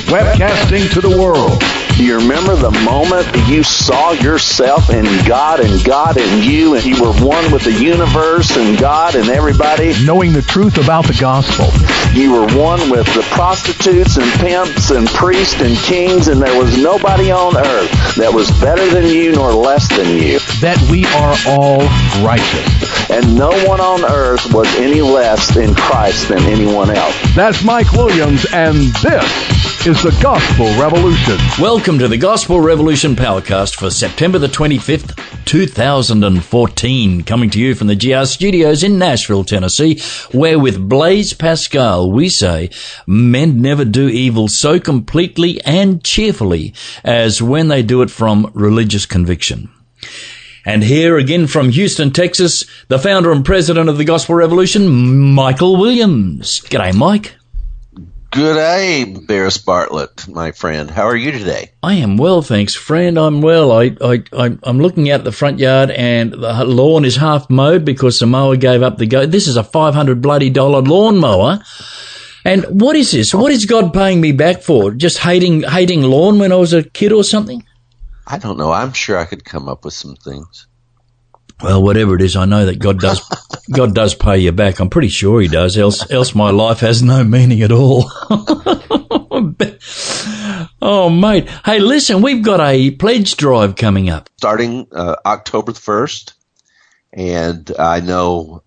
webcasting to the world. Do you remember the moment you saw yourself in God and God in you, and you were one with the universe and God and everybody? Knowing the truth about the gospel. You were one with the prostitutes and pimps and priests and kings, and there was nobody on earth that was better than you nor less than you. That we are all righteous. And no one on earth was any less in Christ than anyone else. That's Mike Williams, and this is the Gospel Revolution. Welcome to the Gospel Revolution Powercast for September the 25th, 2014. Coming to you from the GR Studios in Nashville, Tennessee, where with Blaise Pascal we say, men never do evil so completely and cheerfully as when they do it from religious conviction. And here again from Houston, Texas, the founder and president of the Gospel Revolution, Michael Williams. G'day, Mike. Good day, Barris Bartlett, my friend. How are you today? I am well, thanks, friend. I'm well. I'm looking out the front yard, and the lawn is half mowed because the mower gave up the ghost. This is a $500 bloody lawn mower. And what is this? What is God paying me back for? Just hating lawn when I was a kid or something? I don't know. I'm sure I could come up with some things. Well, whatever it is, I know that God does pay you back. I'm pretty sure he does. Else my life has no meaning at all. Oh, mate. Hey, listen, we've got a pledge drive coming up. Starting October 1st. And I know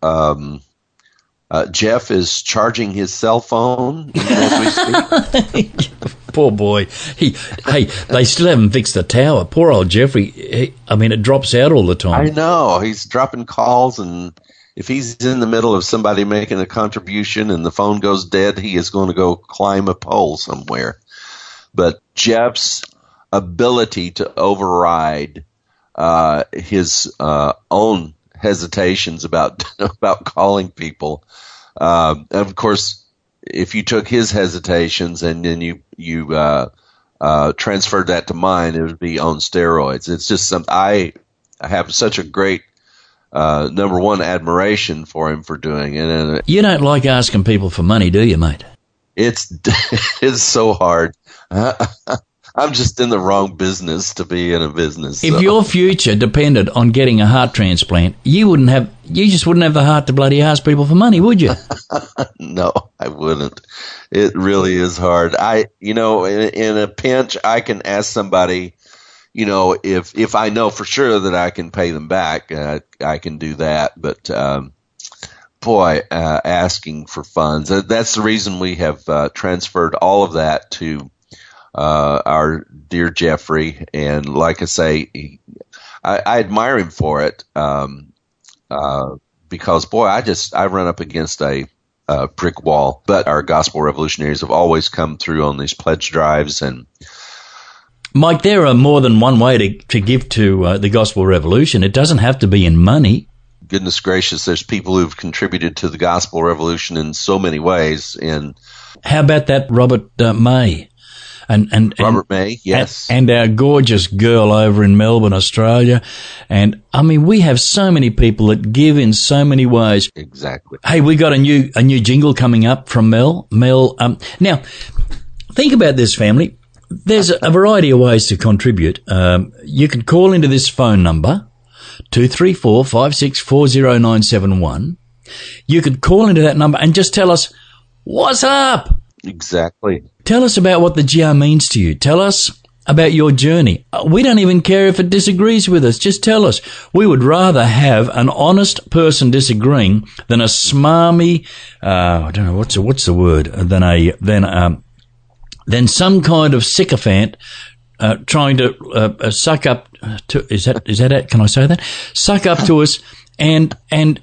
Jeff is charging his cell phone as we speak. Poor boy. They still haven't fixed the tower. Poor old Jeffrey. It drops out all the time. I know. He's dropping calls, and if he's in the middle of somebody making a contribution and the phone goes dead, he is going to go climb a pole somewhere. But Jeff's ability to override his own hesitations about calling people, of course, if you took his hesitations and then you transferred that to mine, it would be on steroids. It's just I have such a great number one admiration for him for doing it. And you don't like asking people for money, do you, mate? It's so hard. I'm just in the wrong business to be in a business. If your future depended on getting a heart transplant, you just wouldn't have the heart to bloody ask people for money, would you? No, I wouldn't. It really is hard. In a pinch, I can ask somebody, if I know for sure that I can pay them back, I can do that. But, asking for funds, that's the reason we have transferred all of that to our dear Jeffrey, and like I say, I admire him for it, because I run up against a brick wall. But our gospel revolutionaries have always come through on these pledge drives. And Mike, there are more than one way to give to the Gospel Revolution. It doesn't have to be in money. Goodness gracious, there's people who've contributed to the Gospel Revolution in so many ways. And how about that Robert May? And Robert May, yes. And our gorgeous girl over in Melbourne, Australia. And, we have so many people that give in so many ways. Exactly. Hey, we got a new jingle coming up from Mel. Now, think about this, family. There's a variety of ways to contribute. You can call into this phone number, 234-5640971. You could call into that number and just tell us, what's up? Exactly. Tell us about what the GR means to you. Tell us about your journey. We don't even care if it disagrees with us. Just tell us. We would rather have an honest person disagreeing than a smarmy, I don't know, what's the word, than some kind of sycophant trying to suck up to, is that it? Can I say that? Suck up to us and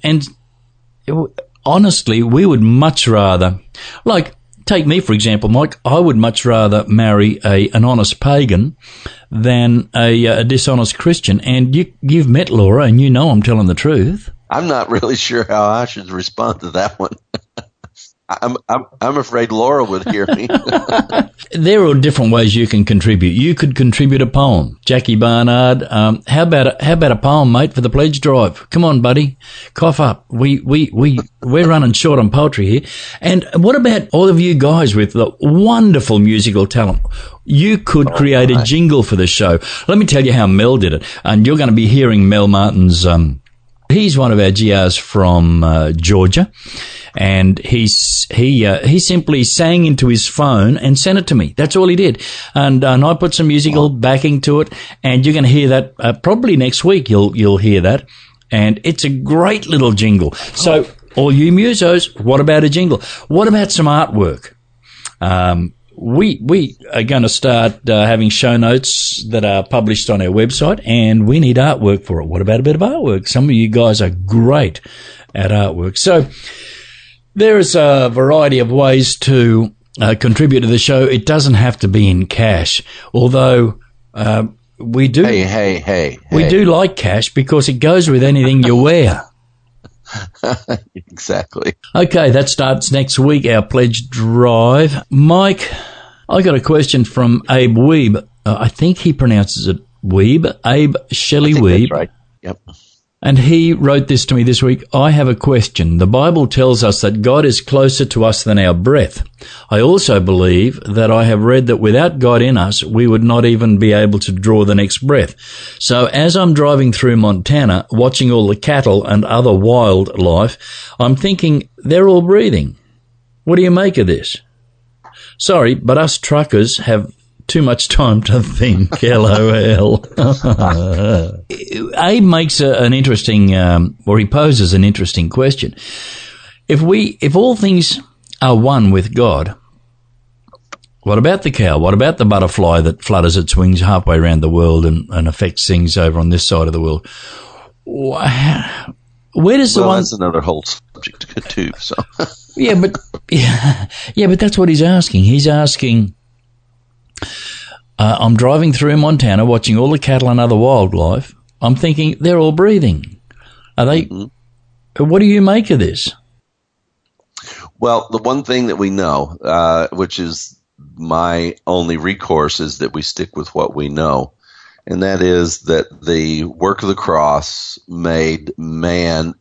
honestly, we would much rather, take me, for example, Mike, I would much rather marry an honest pagan than a dishonest Christian. And you've met Laura, and you know I'm telling the truth. I'm not really sure how I should respond to that one. I'm afraid Laura would hear me. There are different ways you can contribute. You could contribute a poem. Jackie Barnard, how about a poem, mate, for the pledge drive? Come on, buddy. Cough up. We're running short on poetry here. And what about all of you guys with the wonderful musical talent? You could create a jingle for the show. Let me tell you how Mel did it. And you're going to be hearing Mel Martin's, he's one of our GRs from Georgia. And he simply sang into his phone and sent it to me. That's all he did. And I put some musical backing to it, and you're going to hear that probably next week. You'll hear that, and it's a great little jingle. So all you musos, what about a jingle? What about some artwork? We are going to start having show notes that are published on our website, and we need artwork for it. What about a bit of artwork? Some of you guys are great at artwork. So there is a variety of ways to contribute to the show. It doesn't have to be in cash, although we do. Hey. We do like cash because it goes with anything you wear. Exactly. Okay, that starts next week, our pledge drive. Mike, I got a question from Abe Weeb. I think he pronounces it Weeb. Abe Shelley Weeb. That's right. Yep. And he wrote this to me this week. I have a question. The Bible tells us that God is closer to us than our breath. I also believe that I have read that without God in us, we would not even be able to draw the next breath. So as I'm driving through Montana, watching all the cattle and other wildlife, I'm thinking they're all breathing. What do you make of this? Sorry, but us truckers have too much time to think. LOL. Abe makes an interesting, or he poses an interesting question. If all things are one with God, what about the cow? What about the butterfly that flutters its wings halfway around the world and affects things over on this side of the world? Where does the one? That's another whole subject too. So yeah, but that's what he's asking. He's asking. I'm driving through Montana, watching all the cattle and other wildlife. I'm thinking they're all breathing. Are they? Mm-hmm. What do you make of this? Well, the one thing that we know, which is my only recourse, is that we stick with what we know. And that is that the work of the cross made man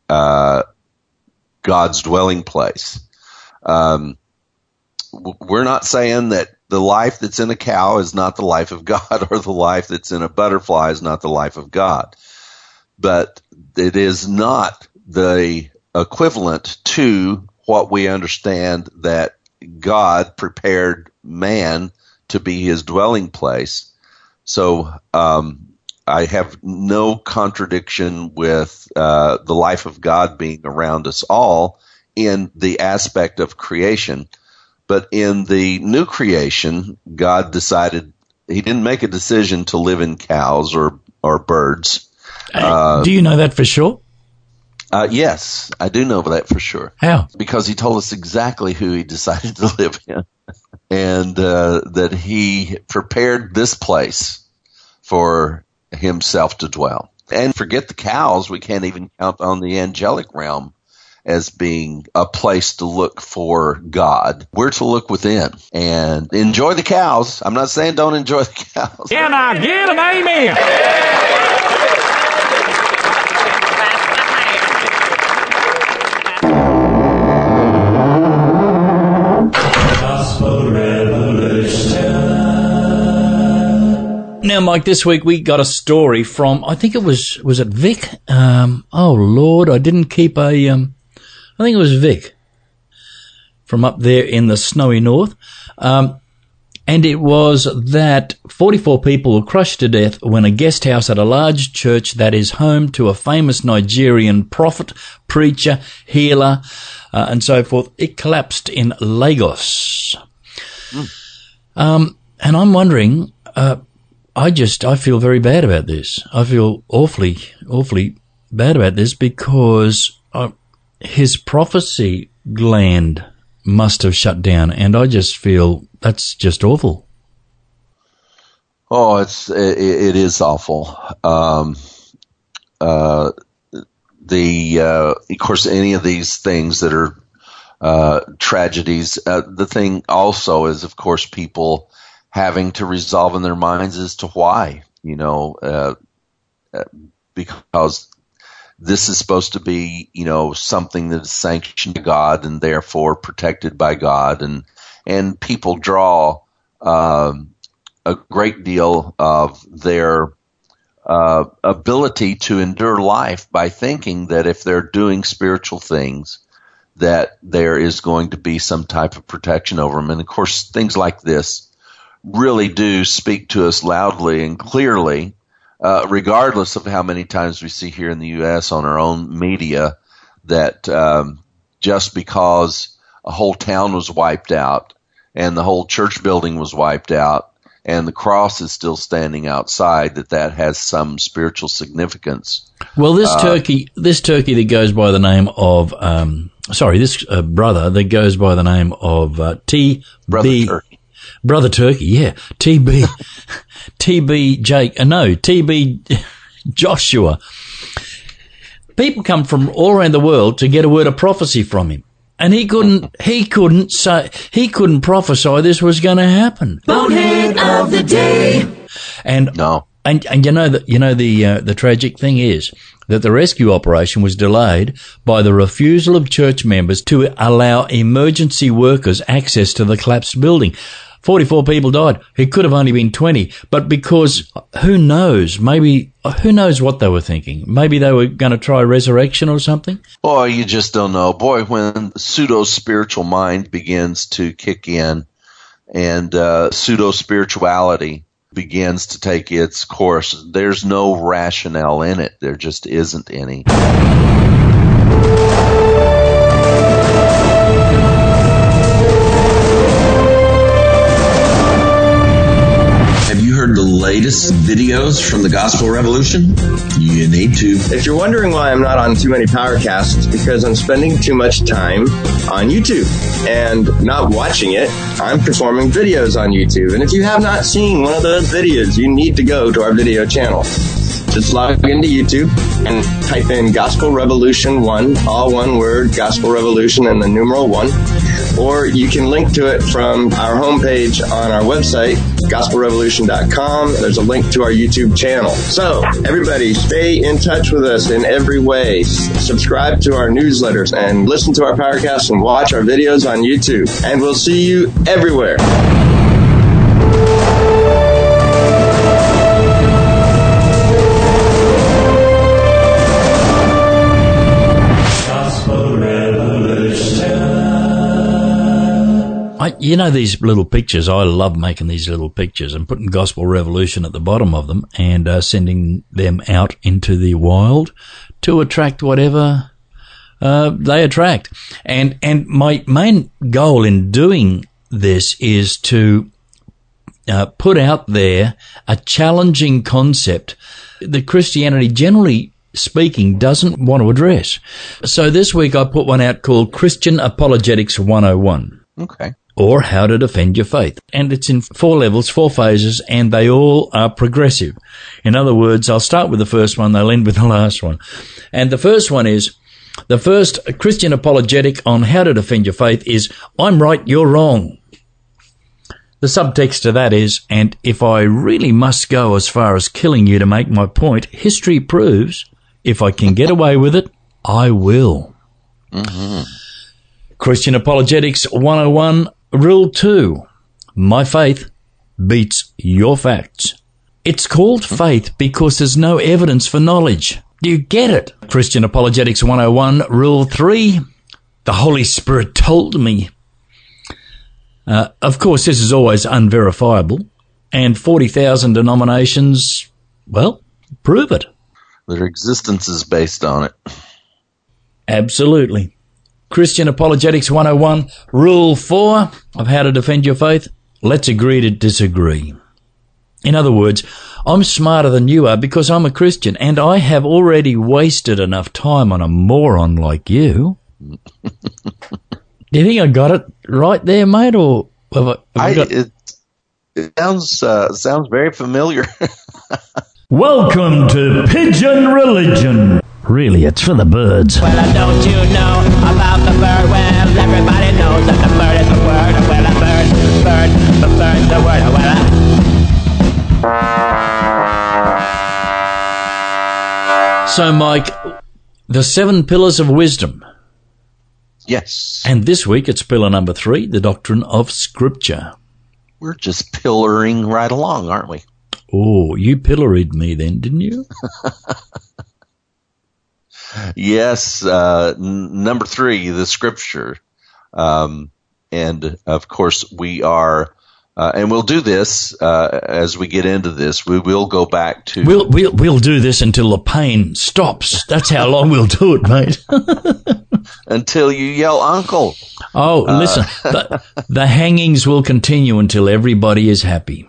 God's dwelling place. We're not saying that the life that's in a cow is not the life of God, or the life that's in a butterfly is not the life of God. But it is not the equivalent to what we understand that God prepared man to be his dwelling place. So I have no contradiction with the life of God being around us all in the aspect of creation. But in the new creation, God decided he didn't make a decision to live in cows or birds. Do you know that for sure? Yes, I do know that for sure. How? Because he told us exactly who he decided to live in, and that he prepared this place for himself to dwell. And forget the cows, we can't even count on the angelic realm as being a place to look for God. We're to look within and enjoy the cows. I'm not saying don't enjoy the cows. Can I get an amen? Now, Mike, this week we got a story from, I think it was it Vic? Oh, Lord, I didn't keep I think it was Vic from up there in the snowy north. And it was that 44 people were crushed to death when a guest house at a large church that is home to a famous Nigerian prophet, preacher, healer, and so forth, it collapsed in Lagos. And I'm wondering, I feel very bad about this. I feel awfully bad about this because his prophecy gland must have shut down, and I just feel that's just awful. Oh, it is awful. Of course, any of these things that are tragedies. The thing also is, of course, people having to resolve in their minds as to why, because this is supposed to be, something that is sanctioned by God and therefore protected by God. And people draw a great deal of their ability to endure life by thinking that if they're doing spiritual things, that there is going to be some type of protection over them. And, of course, things like this really do speak to us loudly and clearly, regardless of how many times we see here in the U.S. on our own media that just because a whole town was wiped out and the whole church building was wiped out and the cross is still standing outside, that has some spiritual significance. Well, this turkey that goes by the name of, this brother that goes by the name of Brother Turkey, yeah. TB Joshua. People come from all around the world to get a word of prophecy from him. And he couldn't prophesy this was going to happen. Bonehead of the day. And the tragic thing is that the rescue operation was delayed by the refusal of church members to allow emergency workers access to the collapsed building. 44 people died. It could have only been 20, but because who knows what they were thinking. Maybe they were going to try resurrection or something. Oh, you just don't know. Boy, when pseudo-spiritual mind begins to kick in and pseudo-spirituality begins to take its course, there's no rationale in it. There just isn't any. Heard the latest videos from the Gospel Revolution? You need to. If you're wondering why I'm not on too many Powercasts, it's because I'm spending too much time on YouTube and not watching it. I'm performing videos on YouTube. And if you have not seen one of those videos, you need to go to our video channel. Just log into YouTube and type in Gospel Revolution 1, all one word, Gospel Revolution and the numeral 1. Or you can link to it from our homepage on our website, gospelrevolution.com. There's a link to our YouTube channel. So, everybody, stay in touch with us in every way. Subscribe to our newsletters and listen to our Powercasts and watch our videos on YouTube. And we'll see you everywhere. These little pictures, I love making these little pictures and putting Gospel Revolution at the bottom of them and sending them out into the wild to attract whatever they attract. And my main goal in doing this is to put out there a challenging concept that Christianity, generally speaking, doesn't want to address. So this week I put one out called Christian Apologetics 101. Okay. Or How to Defend Your Faith. And it's in 4 levels, 4 phases, and they all are progressive. In other words, I'll start with the first one, they'll end with the last one. And the first one is, the first Christian apologetic on how to defend your faith is, I'm right, you're wrong. The subtext to that is, and if I really must go as far as killing you to make my point, history proves, if I can get away with it, I will. Mm-hmm. Christian Apologetics 101, Rule 2, my faith beats your facts. It's called faith because there's no evidence for knowledge. Do you get it? Christian Apologetics 101, Rule 3, the Holy Spirit told me. Of course, this is always unverifiable, and 40,000 denominations, well, prove it. Their existence is based on it. Absolutely. Christian Apologetics 101, Rule 4 of How to Defend Your Faith, let's agree to disagree. In other words, I'm smarter than you are because I'm a Christian, and I have already wasted enough time on a moron like you. Do you think I got it right there, mate, or have I got... It sounds very familiar. Welcome to Pigeon Religion. Really, it's for the birds. Well, don't you know about the bird? Well, 'cause everybody knows that the bird is the word. Well, a bird's the word. So, Mike, the 7 pillars of wisdom. Yes. And this week it's pillar number 3, the doctrine of Scripture. We're just pillaring right along, aren't we? Oh, you pilloried me then, didn't you? Yes. Number 3, the Scripture. And, of course, we are... and we'll do this as we get into this. We will go back to. We'll do this until the pain stops. That's how long we'll do it, mate. Until you yell, "Uncle!" Oh, listen, the hangings will continue until everybody is happy.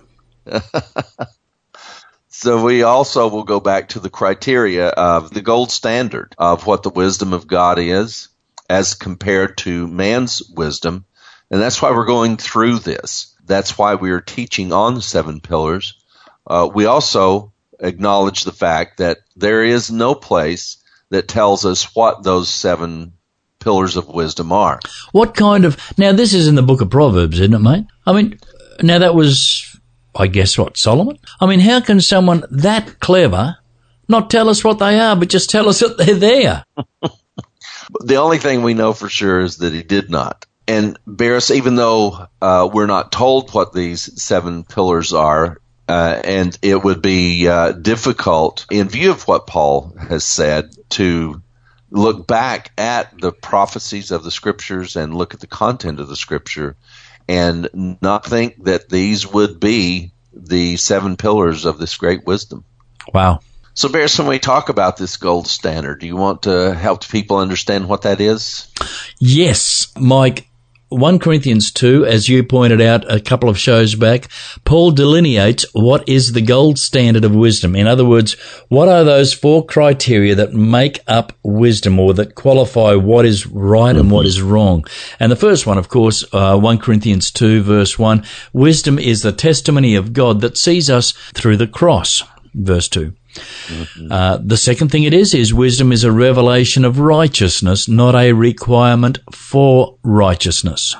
So we also will go back to the criteria of the gold standard of what the wisdom of God is as compared to man's wisdom, and that's why we're going through this. That's why we are teaching on the 7 pillars. We also acknowledge the fact that there is no place that tells us what those 7 pillars of wisdom are. What kind of... Now, this is in the book of Proverbs, isn't it, mate? I mean, now that was, I guess, what, Solomon? I mean, how can someone that clever not tell us what they are, but just tell us that they're there? The only thing we know for sure is that he did not. And Barris, even though we're not told what these 7 pillars are, and it would be difficult, in view of what Paul has said, to look back at the prophecies of the Scriptures and look at the content of the Scripture and not think that these would be the 7 pillars of this great wisdom. Wow. So, Barris, when we talk about this gold standard, do you want to help people understand what that is? Yes, Mike. 1 Corinthians 2, as you pointed out a couple of shows back, Paul delineates what is the gold standard of wisdom. In other words, what are those 4 criteria that make up wisdom or that qualify what is right and what is wrong? And the first one, of course, 1 Corinthians 2, verse 1, wisdom is the testimony of God that sees us through the cross, verse 2. The second thing it is wisdom is a revelation of righteousness, not a requirement for righteousness.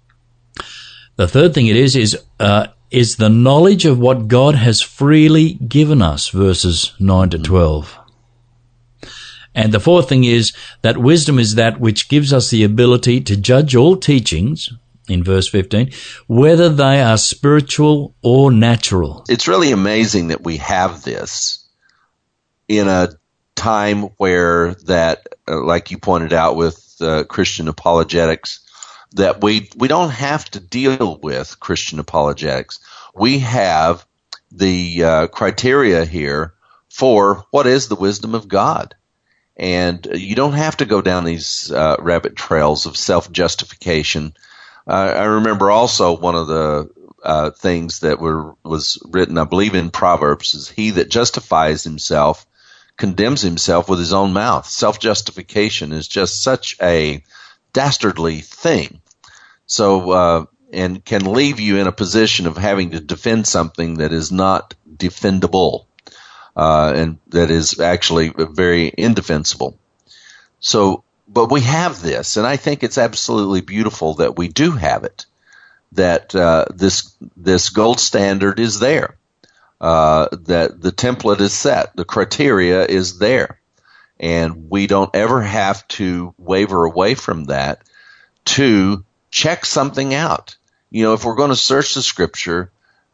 The third thing it is the knowledge of what God has freely given us, verses 9 to 12. And the fourth thing is that wisdom is that which gives us the ability to judge all teachings, in verse 15, whether they are spiritual or natural. It's really amazing that we have this in a time where that, like you pointed out with Christian apologetics, that we don't have to deal with Christian apologetics. We have the criteria here for what is the wisdom of God. And you don't have to go down these rabbit trails of self-justification. I remember also one of the things that was written, I believe, in Proverbs, is he that justifies himself condemns himself with his own mouth. Self-justification is just such a dastardly thing. So, and can leave you in a position of having to defend something that is not defendable, and that is actually very indefensible. So, but we have this, and I think it's absolutely beautiful that we do have it, that this gold standard is there. That the template is set, the criteria is there, and we don't ever have to waver away from that to check something out. You know, if we're going to search the Scripture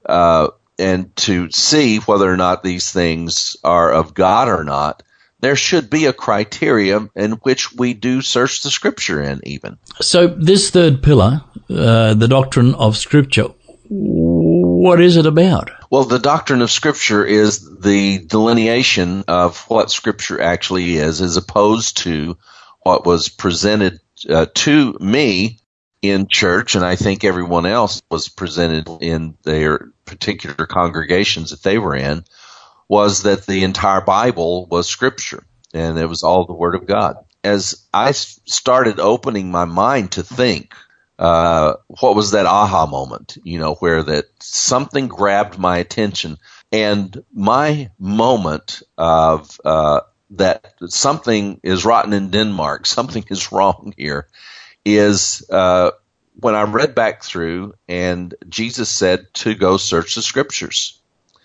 and to see whether or not these things are of God or not, there should be a criteria in which we do search the Scripture in even. So this third pillar, the doctrine of Scripture, what is it about? Well, the doctrine of Scripture is the delineation of what Scripture actually is, as opposed to what was presented to me in church, and I think everyone else was presented in their particular congregations that they were in, was that the entire Bible was Scripture, and it was all the Word of God. As I started opening my mind to think, what was that aha moment, you know, where that something grabbed my attention, and my moment of that something is rotten in Denmark, something is wrong here, is when I read back through, and Jesus said to go search the Scriptures.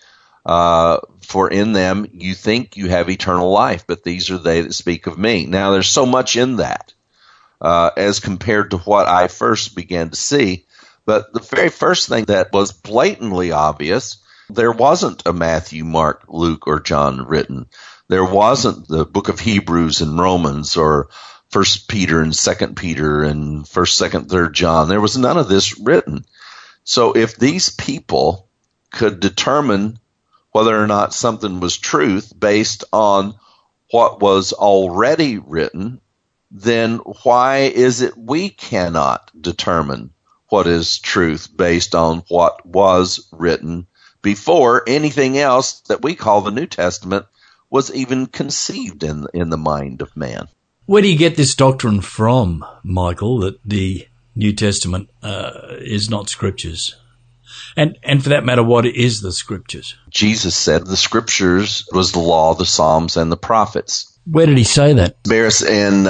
For in them you think you have eternal life, but these are they that speak of me. Now, there's so much in that as compared to what I first began to see. But the very first thing that was blatantly obvious, there wasn't a Matthew, Mark, Luke, or John written. There wasn't the book of Hebrews and Romans or 1 Peter and 2 Peter and 1st, 2nd, 3rd John. There was none of this written. So if these people could determine whether or not something was truth based on what was already written, then why is it we cannot determine what is truth based on what was written before anything else that we call the New Testament was even conceived in the mind of man? Where do you get this doctrine from, Michael, that the New Testament is not Scriptures? And for that matter, what is the Scriptures? Jesus said the Scriptures was the law, the Psalms, and the prophets. Where did he say that? Bears in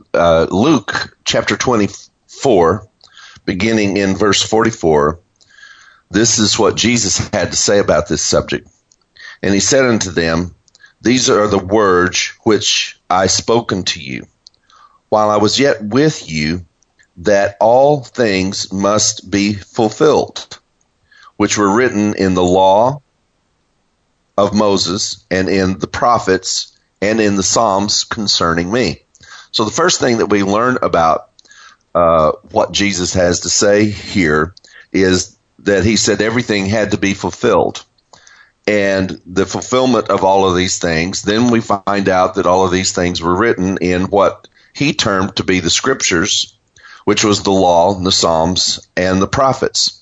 Luke chapter 24, beginning in verse 44. This is what Jesus had to say about this subject. And he said unto them, These are the words which I spoke unto you, while I was yet with you, that all things must be fulfilled, which were written in the law of Moses and in the prophets and in the Psalms concerning me. So the first thing that we learn about what Jesus has to say here is that he said everything had to be fulfilled. And the fulfillment of all of these things, then we find out that all of these things were written in what he termed to be the Scriptures, which was the law, the Psalms, and the prophets.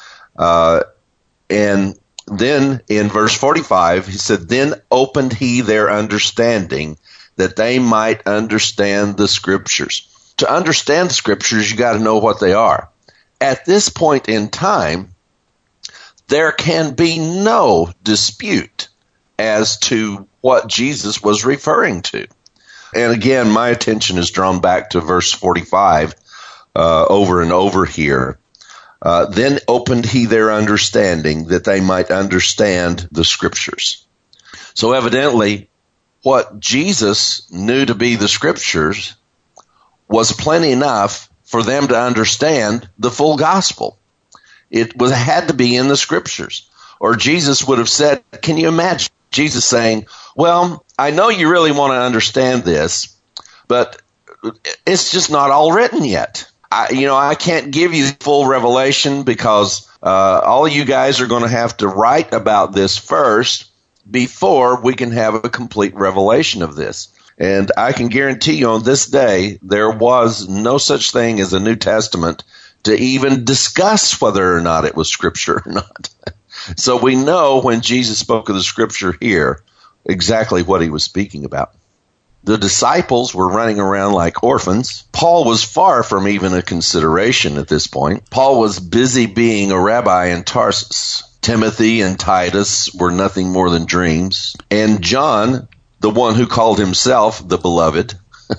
And then in verse 45, he said, Then opened he their understanding that they might understand the Scriptures. To understand the Scriptures, you got to know what they are. At this point in time, there can be no dispute as to what Jesus was referring to. And again, my attention is drawn back to verse 45 over and over here. Then opened he their understanding that they might understand the Scriptures. So evidently, what Jesus knew to be the Scriptures was plenty enough for them to understand the full gospel. It had to be in the Scriptures. Or Jesus would have said, can you imagine Jesus saying, well, I know you really want to understand this, but it's just not all written yet. I can't give you full revelation because all of you guys are going to have to write about this first before we can have a complete revelation of this. And I can guarantee you on this day, there was no such thing as a New Testament to even discuss whether or not it was Scripture or not. So we know when Jesus spoke of the Scripture here, exactly what he was speaking about. The disciples were running around like orphans. Paul was far from even a consideration at this point. Paul was busy being a rabbi in Tarsus. Timothy and Titus were nothing more than dreams. And John, the one who called himself the beloved,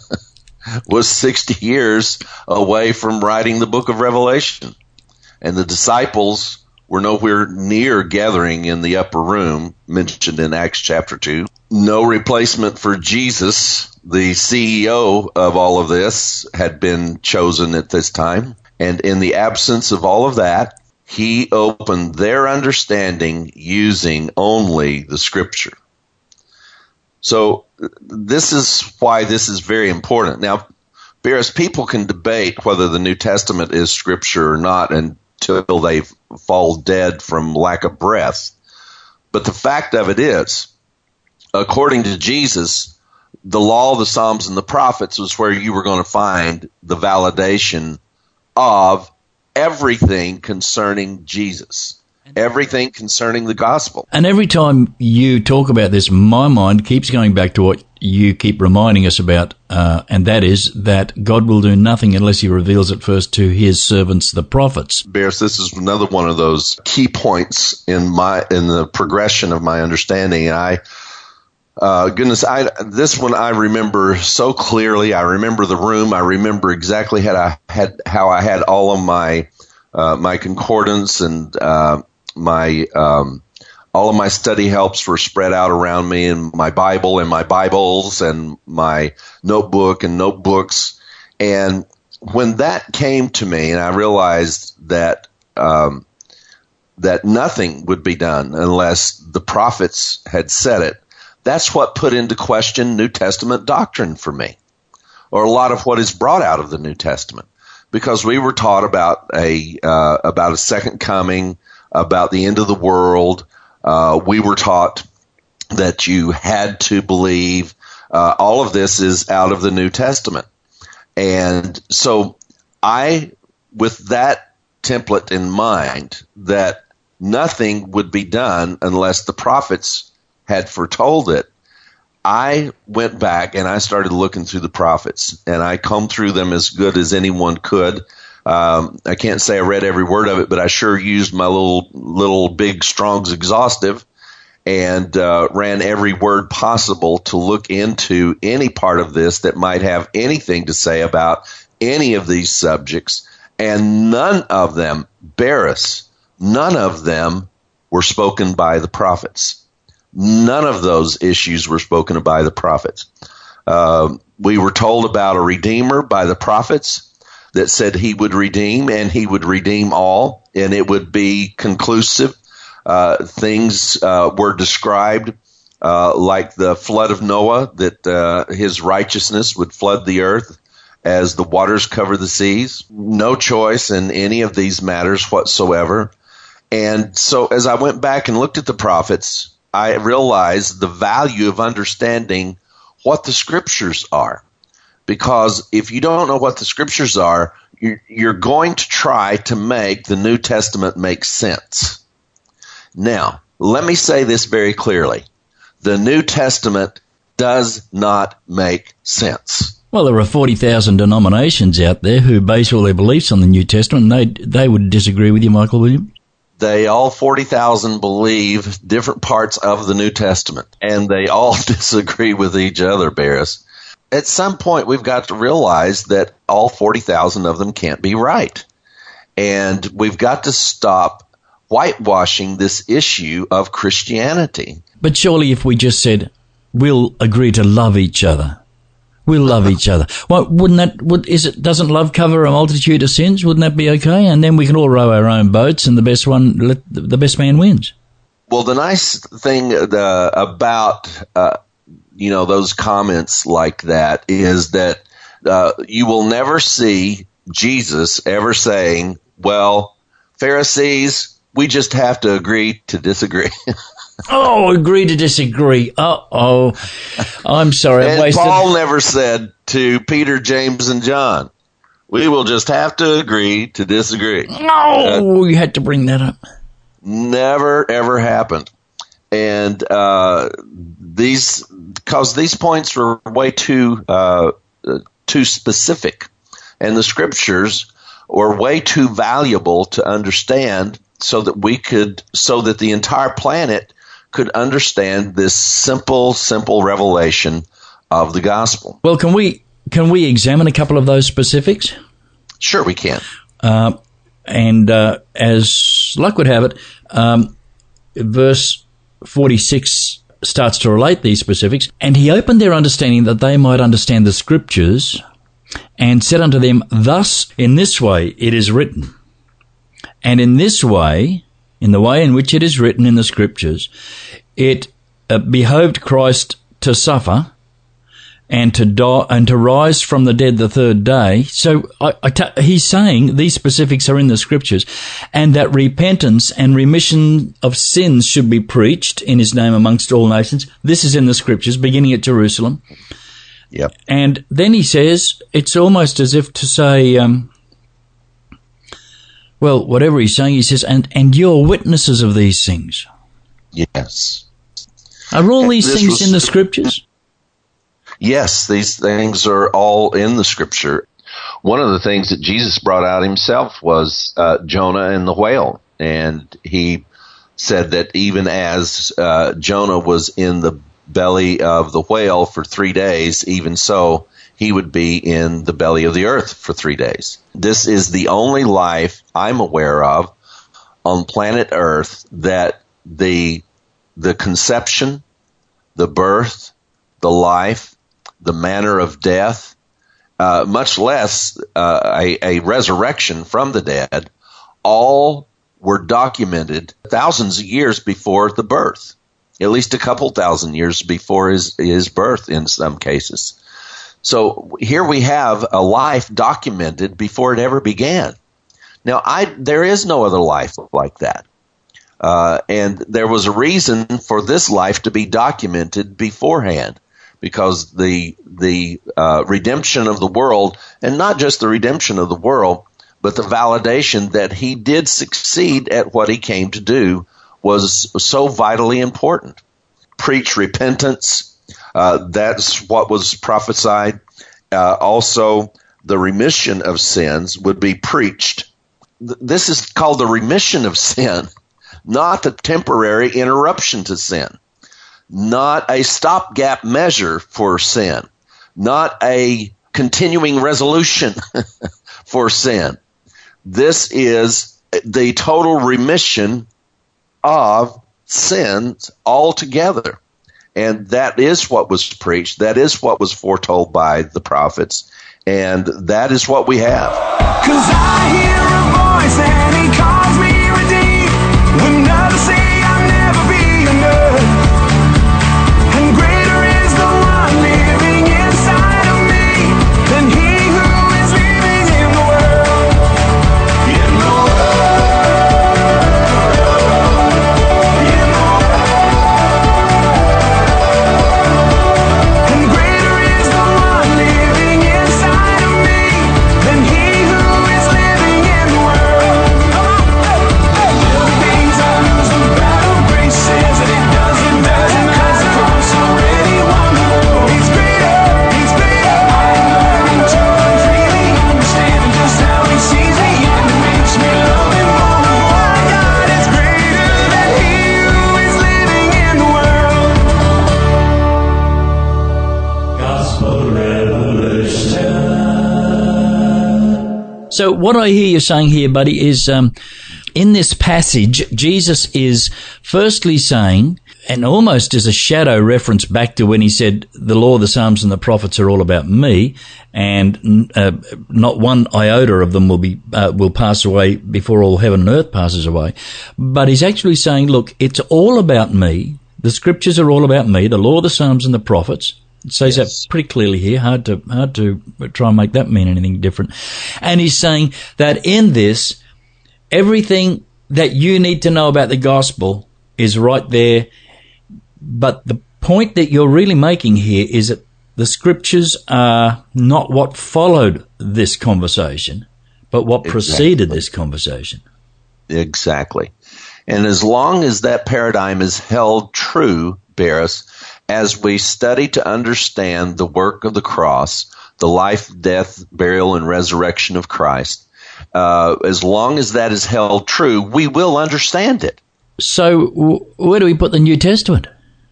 was 60 years away from writing the book of Revelation. And the disciples were nowhere near gathering in the upper room mentioned in Acts chapter 2. No replacement for Jesus, the CEO of all of this, had been chosen at this time. And in the absence of all of that, he opened their understanding using only the Scripture. So this is why this is very important. Now, Bears, people can debate whether the New Testament is Scripture or not until they fall dead from lack of breath. But the fact of it is, according to Jesus, the law, the Psalms, and the prophets was where you were going to find the validation of everything concerning Jesus, everything concerning the gospel. And every time you talk about this, my mind keeps going back to what you keep reminding us about, and that is that God will do nothing unless he reveals it first to his servants, the prophets. Bears, this is another one of those key points in the progression of my understanding. And Goodness, this one I remember so clearly. I remember the room. I remember exactly how I had all of my my concordance and all of my study helps were spread out around me, and my Bible and my Bibles and my notebook and notebooks. And when that came to me, and I realized that that nothing would be done unless the prophets had said it. That's what put into question New Testament doctrine for me, or a lot of what is brought out of the New Testament, because we were taught about a second coming, about the end of the world. We were taught that you had to believe. All of this is out of the New Testament, and so with that template in mind, that nothing would be done unless the prophets had foretold it, I went back and I started looking through the prophets, and I combed through them as good as anyone could. I can't say I read every word of it, but I sure used my little big Strong's exhaustive and ran every word possible to look into any part of this that might have anything to say about any of these subjects. And none of them bear us. None of them were spoken by the prophets. None of those issues were spoken by the prophets. We were told about a redeemer by the prophets that said he would redeem, and he would redeem all, and it would be conclusive. Things were described like the flood of Noah, that his righteousness would flood the earth as the waters cover the seas. No choice in any of these matters whatsoever. And so as I went back and looked at the prophets, I realized the value of understanding what the scriptures are. Because if you don't know what the scriptures are, you're going to try to make the New Testament make sense. Now, let me say this very clearly. The New Testament does not make sense. Well, there are 40,000 denominations out there who base all their beliefs on the New Testament, and they would disagree with you, Michael Williams? They all 40,000 believe different parts of the New Testament, and they all disagree with each other, Barris. At some point, we've got to realize that all 40,000 of them can't be right. And we've got to stop whitewashing this issue of Christianity. But surely if we just said, we'll agree to love each other, we'll love each other. Well, doesn't love cover a multitude of sins? Wouldn't that be okay? And then we can all row our own boats, and the best man wins. Well, the nice thing about those comments like that is that you will never see Jesus ever saying, "Well, Pharisees, we just have to agree to disagree." Oh, agree to disagree. Uh-oh. I'm sorry. And Paul never said to Peter, James, and John, "We will just have to agree to disagree." No, you had to bring that up. Never, ever happened. And because these points were way too specific, and the scriptures were way too valuable to understand, so that the entire planet could understand this simple revelation of the gospel. Well, can we examine a couple of those specifics? Sure, we can. And as luck would have it, verse 46 starts to relate these specifics. And he opened their understanding that they might understand the scriptures, and said unto them, "Thus, in this way it is written." And in this way, in the way in which it is written in the scriptures, it behoved Christ to suffer and to die and to rise from the dead the third day. So he's saying these specifics are in the scriptures, and that repentance and remission of sins should be preached in his name amongst all nations. This is in the scriptures, beginning at Jerusalem. Yep. And then he says, it's almost as if to say, well, whatever he's saying, he says, and you're witnesses of these things. Yes. Are all these things in the scriptures? Yes, these things are all in the scripture. One of the things that Jesus brought out himself was Jonah and the whale. And he said that even as Jonah was in the belly of the whale for 3 days, even so, he would be in the belly of the earth for 3 days. This is the only life I'm aware of on planet Earth that the conception, the birth, the life, the manner of death, much less a resurrection from the dead, all were documented thousands of years before the birth, at least a couple thousand years before his birth in some cases. So here we have a life documented before it ever began. Now, there is no other life like that. And there was a reason for this life to be documented beforehand, because the redemption of the world, and not just the redemption of the world, but the validation that he did succeed at what he came to do was so vitally important. Preach repentance. That's what was prophesied. Also, the remission of sins would be preached. This is called the remission of sin, not a temporary interruption to sin, not a stopgap measure for sin, not a continuing resolution for sin. This is the total remission of sins altogether. And that is what was preached. That is what was foretold by the prophets. And that is what we have. 'Cause I hear a voice and he calls me redeemed. When others say I'll never be enough. And greater is the one living inside of me than he who is living in the world. In the So what I hear you saying here, buddy, is in this passage, Jesus is firstly saying, and almost as a shadow reference back to when he said, the law, the Psalms, and the prophets are all about me, and not one iota of them will pass away before all heaven and earth passes away. But he's actually saying, look, it's all about me. The scriptures are all about me, the law, the Psalms, and the prophets. It says that pretty clearly here. Hard to try and make that mean anything different. And he's saying that in this, everything that you need to know about the gospel is right there. But the point that you're really making here is that the scriptures are not what followed this conversation, but what preceded this conversation. Exactly. And as long as that paradigm is held true, Barris, as we study to understand the work of the cross, the life, death, burial, and resurrection of Christ, as long as that is held true, we will understand it. So where do we put the New Testament?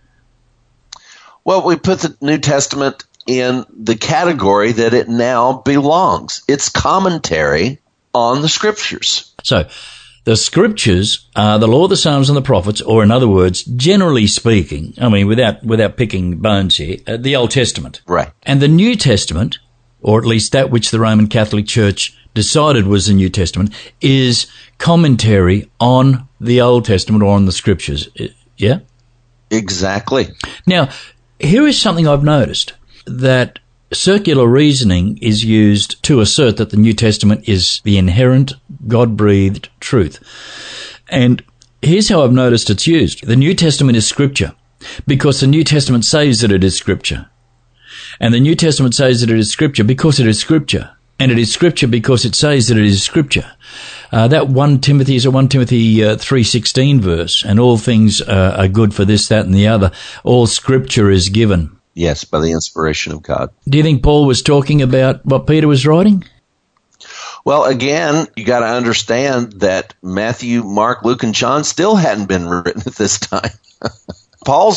Well, we put the New Testament in the category that it now belongs. It's commentary on the Scriptures. So the Scriptures are the law, the Psalms, and the prophets, or in other words, generally speaking, I mean, without picking bones here, the Old Testament. Right. And the New Testament, or at least that which the Roman Catholic Church decided was the New Testament, is commentary on the Old Testament or on the Scriptures. Yeah? Exactly. Now, here is something I've noticed, that circular reasoning is used to assert that the New Testament is the inherent, God-breathed truth. And here's how I've noticed it's used. The New Testament is Scripture because the New Testament says that it is Scripture. And the New Testament says that it is Scripture because it is Scripture. And it is Scripture because it says that it is Scripture. That 1 Timothy is a 1 Timothy 3:16 verse, and all things are good for this, that, and the other. All Scripture is given. Yes, by the inspiration of God. Do you think Paul was talking about what Peter was writing? Well, again, you got to understand that Matthew, Mark, Luke, and John still hadn't been written at this time. Paul's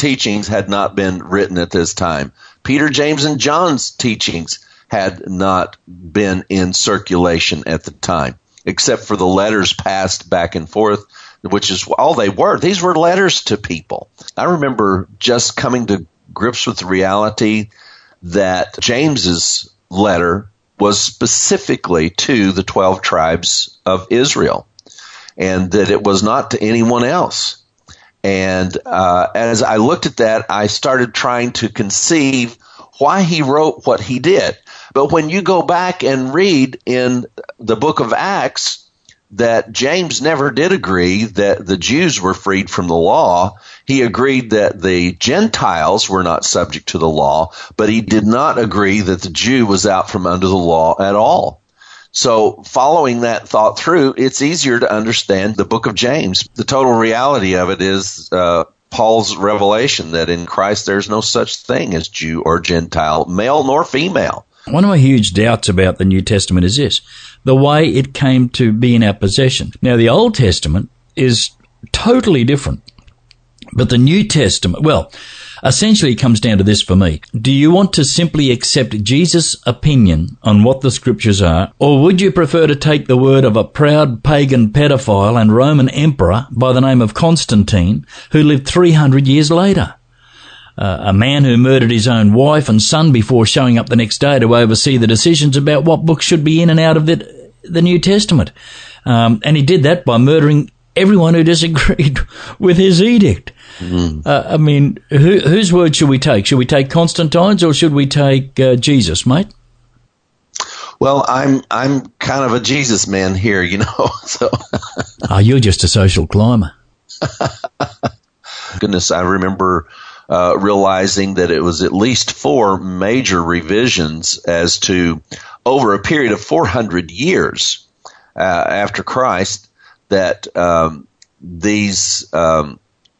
teachings had not been written at this time. Peter, James, and John's teachings had not been in circulation at the time, except for the letters passed back and forth, which is all they were. These were letters to people. I remember just coming to grips with the reality that James's letter was specifically to the 12 tribes of Israel, and that it was not to anyone else. And as I looked at that, I started trying to conceive why he wrote what he did. But when you go back and read in the book of Acts that James never did agree that the Jews were freed from the law, he agreed that the Gentiles were not subject to the law, but he did not agree that the Jew was out from under the law at all. So following that thought through, it's easier to understand the book of James. The total reality of it is Paul's revelation that in Christ there's no such thing as Jew or Gentile, male nor female. One of my huge doubts about the New Testament is this: the way it came to be in our possession. Now, the Old Testament is totally different, but the New Testament, well, essentially it comes down to this for me. Do you want to simply accept Jesus' opinion on what the Scriptures are, or would you prefer to take the word of a proud pagan pedophile and Roman emperor by the name of Constantine, who lived 300 years later? A man who murdered his own wife and son before showing up the next day to oversee the decisions about what books should be in and out of the New Testament. And he did that by murdering everyone who disagreed with his edict. I mean, whose word should we take? Should we take Constantine's or should we take Jesus, mate? Well, I'm kind of a Jesus man here, you know. So. You're just a social climber. Goodness, I remember realizing that it was at least 4 major revisions as to over a period of 400 years after Christ that these and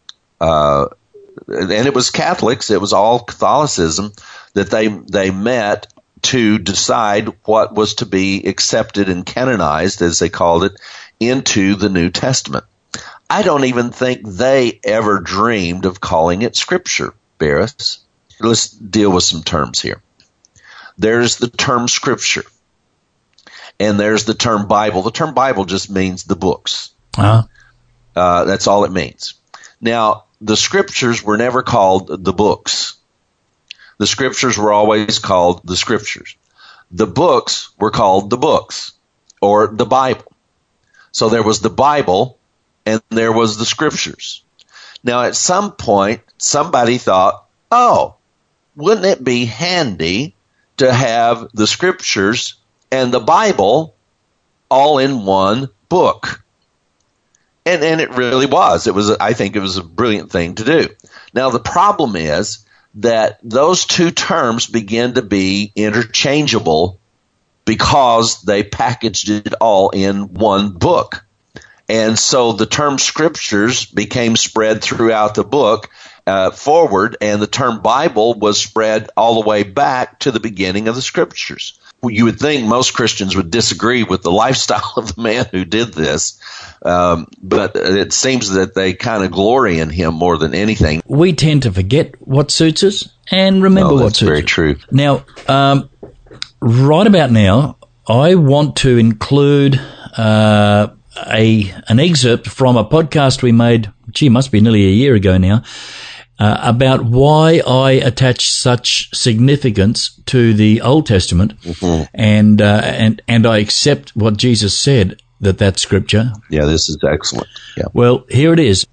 it was Catholics, it was all Catholicism, that they met to decide what was to be accepted and canonized, as they called it, into the New Testament. I don't even think they ever dreamed of calling it Scripture, Barris. Let's deal with some terms here. There's the term Scripture, and there's the term Bible. The term Bible just means the books. That's all it means. Now, the Scriptures were never called the books. The Scriptures were always called the Scriptures. The books were called the books, or the Bible. So there was the Bible, and there was the Scriptures. Now, at some point, somebody thought, wouldn't it be handy to have the Scriptures and the Bible all in one book? And it really was. I think it was a brilliant thing to do. Now, the problem is that those two terms began to be interchangeable because they packaged it all in one book. And so the term Scriptures became spread throughout the book forward, and the term Bible was spread all the way back to the beginning of the Scriptures. You would think most Christians would disagree with the lifestyle of the man who did this, but it seems that they kind of glory in him more than anything. We tend to forget what suits us and remember what suits us. That's very true. Now, right about now, I want to include an excerpt from a podcast we made, must be nearly a year ago now, about why I attach such significance to the Old Testament, and I accept what Jesus said, that's Scripture. Yeah, this is excellent. Yeah. Well, here it is.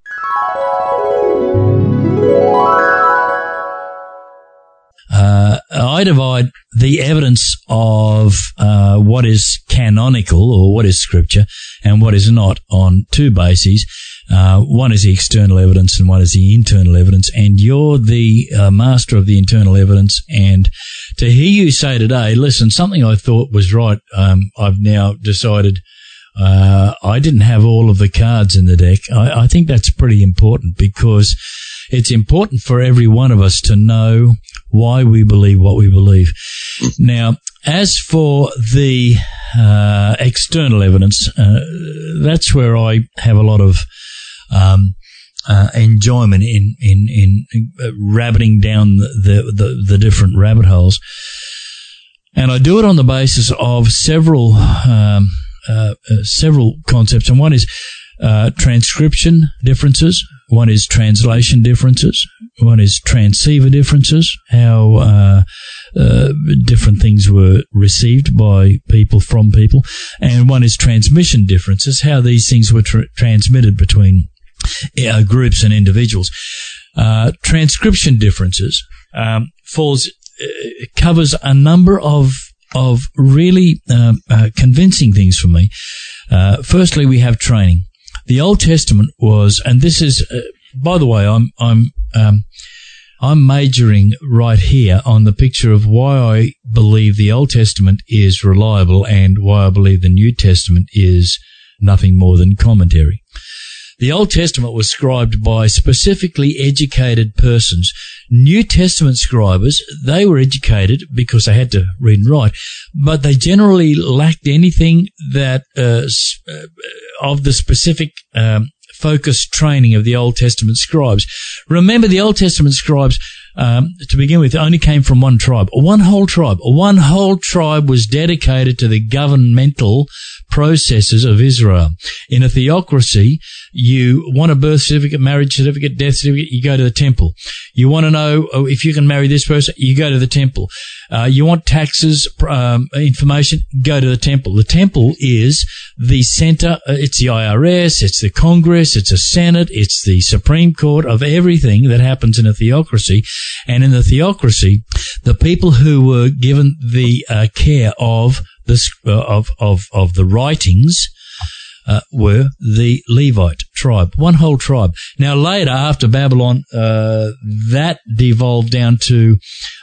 I divide the evidence of what is canonical or what is Scripture and what is not on 2 bases. One is the external evidence and one is the internal evidence, and you're the master of the internal evidence. And to hear you say today, listen, something I thought was right, I've now decided I didn't have all of the cards in the deck. I think that's pretty important, because it's important for every one of us to know why we believe what we believe. Now, as for the external evidence, that's where I have a lot of enjoyment in rabbiting down the different rabbit holes. And I do it on the basis of several concepts. And one is transcription differences. One is translation differences. One is transceiver differences, how different things were received by people from people. And one is transmission differences, how these things were transmitted between groups and individuals. Transcription differences covers a number of really convincing things for me. Firstly, we have training. The Old Testament was, and this is, by the way, I'm majoring right here on the picture of why I believe the Old Testament is reliable and why I believe the New Testament is nothing more than commentary. The Old Testament was scribed by specifically educated persons. New Testament scribers, they were educated because they had to read and write, but they generally lacked anything that of the specific focused training of the Old Testament scribes. Remember, the Old Testament scribes, to begin with, only came from one tribe. One whole tribe was dedicated to the governmental processes of Israel. In a theocracy, you want a birth certificate, marriage certificate, death certificate, you go to the temple. You want to know if you can marry this person, you go to the temple. You want taxes, information, go to the temple. The temple is the center, it's the IRS, it's the Congress, it's a Senate, it's the Supreme Court of everything that happens in a theocracy. And in the theocracy, the people who were given the care of the writings were the Levite tribe, one whole tribe. Now later, after Babylon, that devolved down to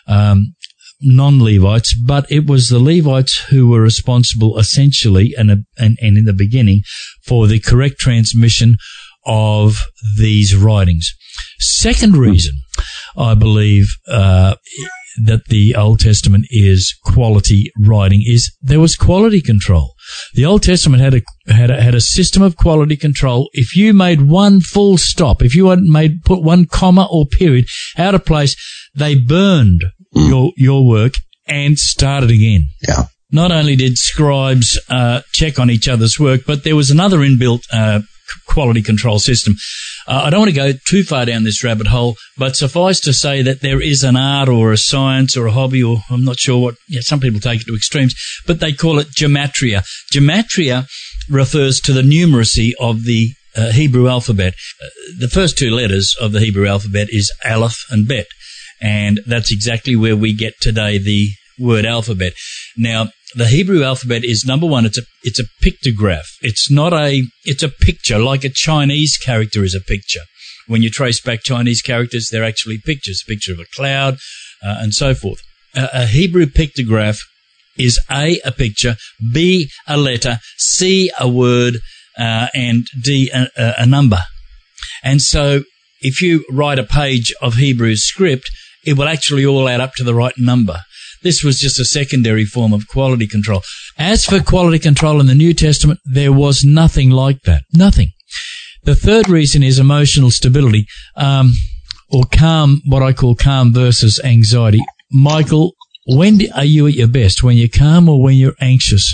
non-Levites, but it was the Levites who were responsible essentially and in the beginning for the correct transmission of these writings. Second reason I believe that the Old Testament is quality writing is there was quality control. The Old Testament had a system of quality control. If you made one full stop, if you put one comma or period out of place, they burned your work and started again. Yeah. Not only did scribes check on each other's work, but there was another inbuilt quality control system. I don't want to go too far down this rabbit hole, but suffice to say that there is an art or a science or a hobby, or I'm not sure what, some people take it to extremes, but they call it gematria. Gematria refers to the numeracy of the Hebrew alphabet. The first two letters of the Hebrew alphabet is Aleph and Bet, and that's exactly where we get today the word alphabet. Now, the Hebrew alphabet is, number one, it's a pictograph. It's a picture, like a Chinese character is a picture. When you trace back Chinese characters, they're actually pictures, picture of a cloud, and so forth. A Hebrew pictograph is A, a picture, B, a letter, C, a word, and D, a number. And so, if you write a page of Hebrew script, it will actually all add up to the right number. This was just a secondary form of quality control. As for quality control in the New Testament, there was nothing like that. Nothing. The third reason is emotional stability, or calm, what I call calm versus anxiety. Michael, when are you at your best? When you're calm or when you're anxious?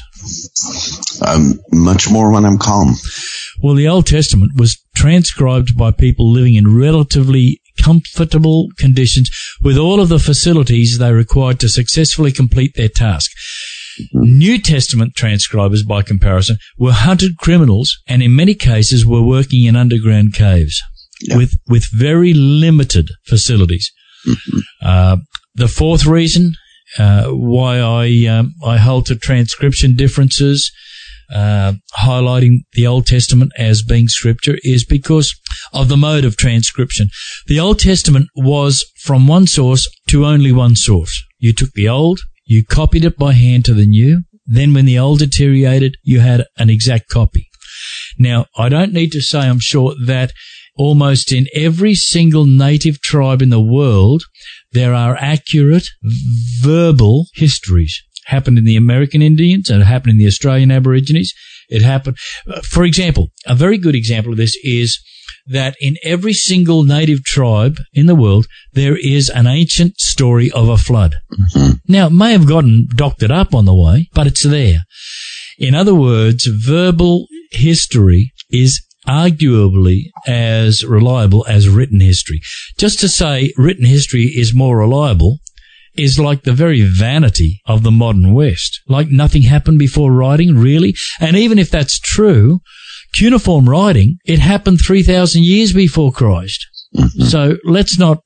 Much more when I'm calm. Well, the Old Testament was transcribed by people living in relatively comfortable conditions with all of the facilities they required to successfully complete their task. New Testament transcribers, by comparison, were hunted criminals and in many cases were working in underground caves with very limited facilities. The fourth reason why I hold to transcription differences, highlighting the Old Testament as being scripture, is because of the mode of transcription. The Old Testament was from one source to only one source. You took the old, you copied it by hand to the new, then when the old deteriorated, you had an exact copy. Now, I don't need to say, I'm sure, that almost in every single native tribe in the world, there are accurate verbal histories. Happened in the American Indians and it happened in the Australian Aborigines. It happened, for example, a very good example of this is that in every single native tribe in the world, there is an ancient story of a flood. Now, it may have gotten doctored up on the way, but it's there. In other words, verbal history is arguably as reliable as written history. Just to say written history is more reliable is like the very vanity of the modern West. Like nothing happened before writing, really? And even if that's true, cuneiform writing, it happened 3,000 years before Christ. So let's not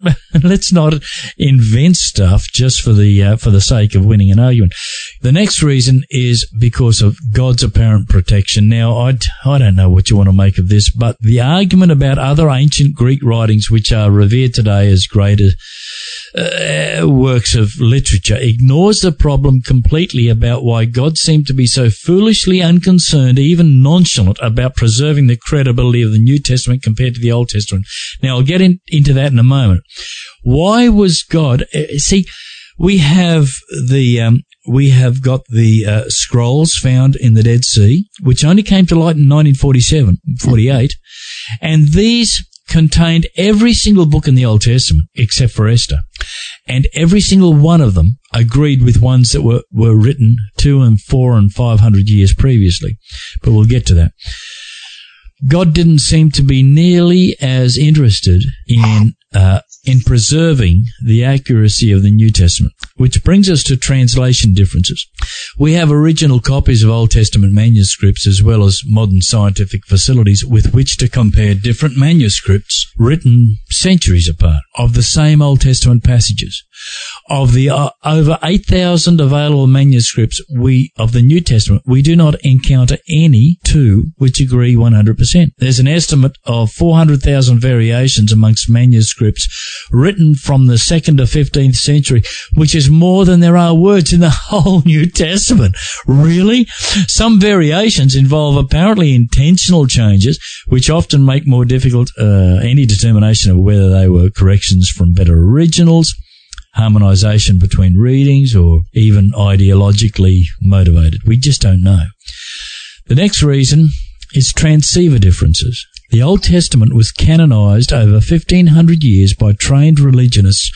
invent stuff just for the sake of winning an argument. The next reason is because of God's apparent protection. Now, I don't know what you want to make of this, but the argument about other ancient Greek writings which are revered today as greater works of literature ignores the problem completely about why God seemed to be so foolishly unconcerned, even nonchalant, about preserving the credibility of the New Testament compared to the Old Testament. Now, I'll get into that in a moment. Why was God? See, we have got the scrolls found in the Dead Sea, which only came to light in 1948, and these contained every single book in the Old Testament except for Esther. And every single one of them agreed with ones that were written 200 and 400 and 500 years previously. But we'll get to that. God didn't seem to be nearly as interested in preserving the accuracy of the New Testament, which brings us to translation differences. We have original copies of Old Testament manuscripts as well as modern scientific facilities with which to compare different manuscripts written centuries apart of the same Old Testament passages. Of the over 8,000 available manuscripts of the New Testament, we do not encounter any two which agree 100%. There's an estimate of 400,000 variations amongst manuscripts written from the 2nd to 15th century, which is more than there are words in the whole New Testament. Really? Some variations involve apparently intentional changes, which often make more difficult any determination of whether they were corrections from better originals, harmonization between readings, or even ideologically motivated. We just don't know. The next reason is transceiver differences. The Old Testament was canonized over 1,500 years by trained religionists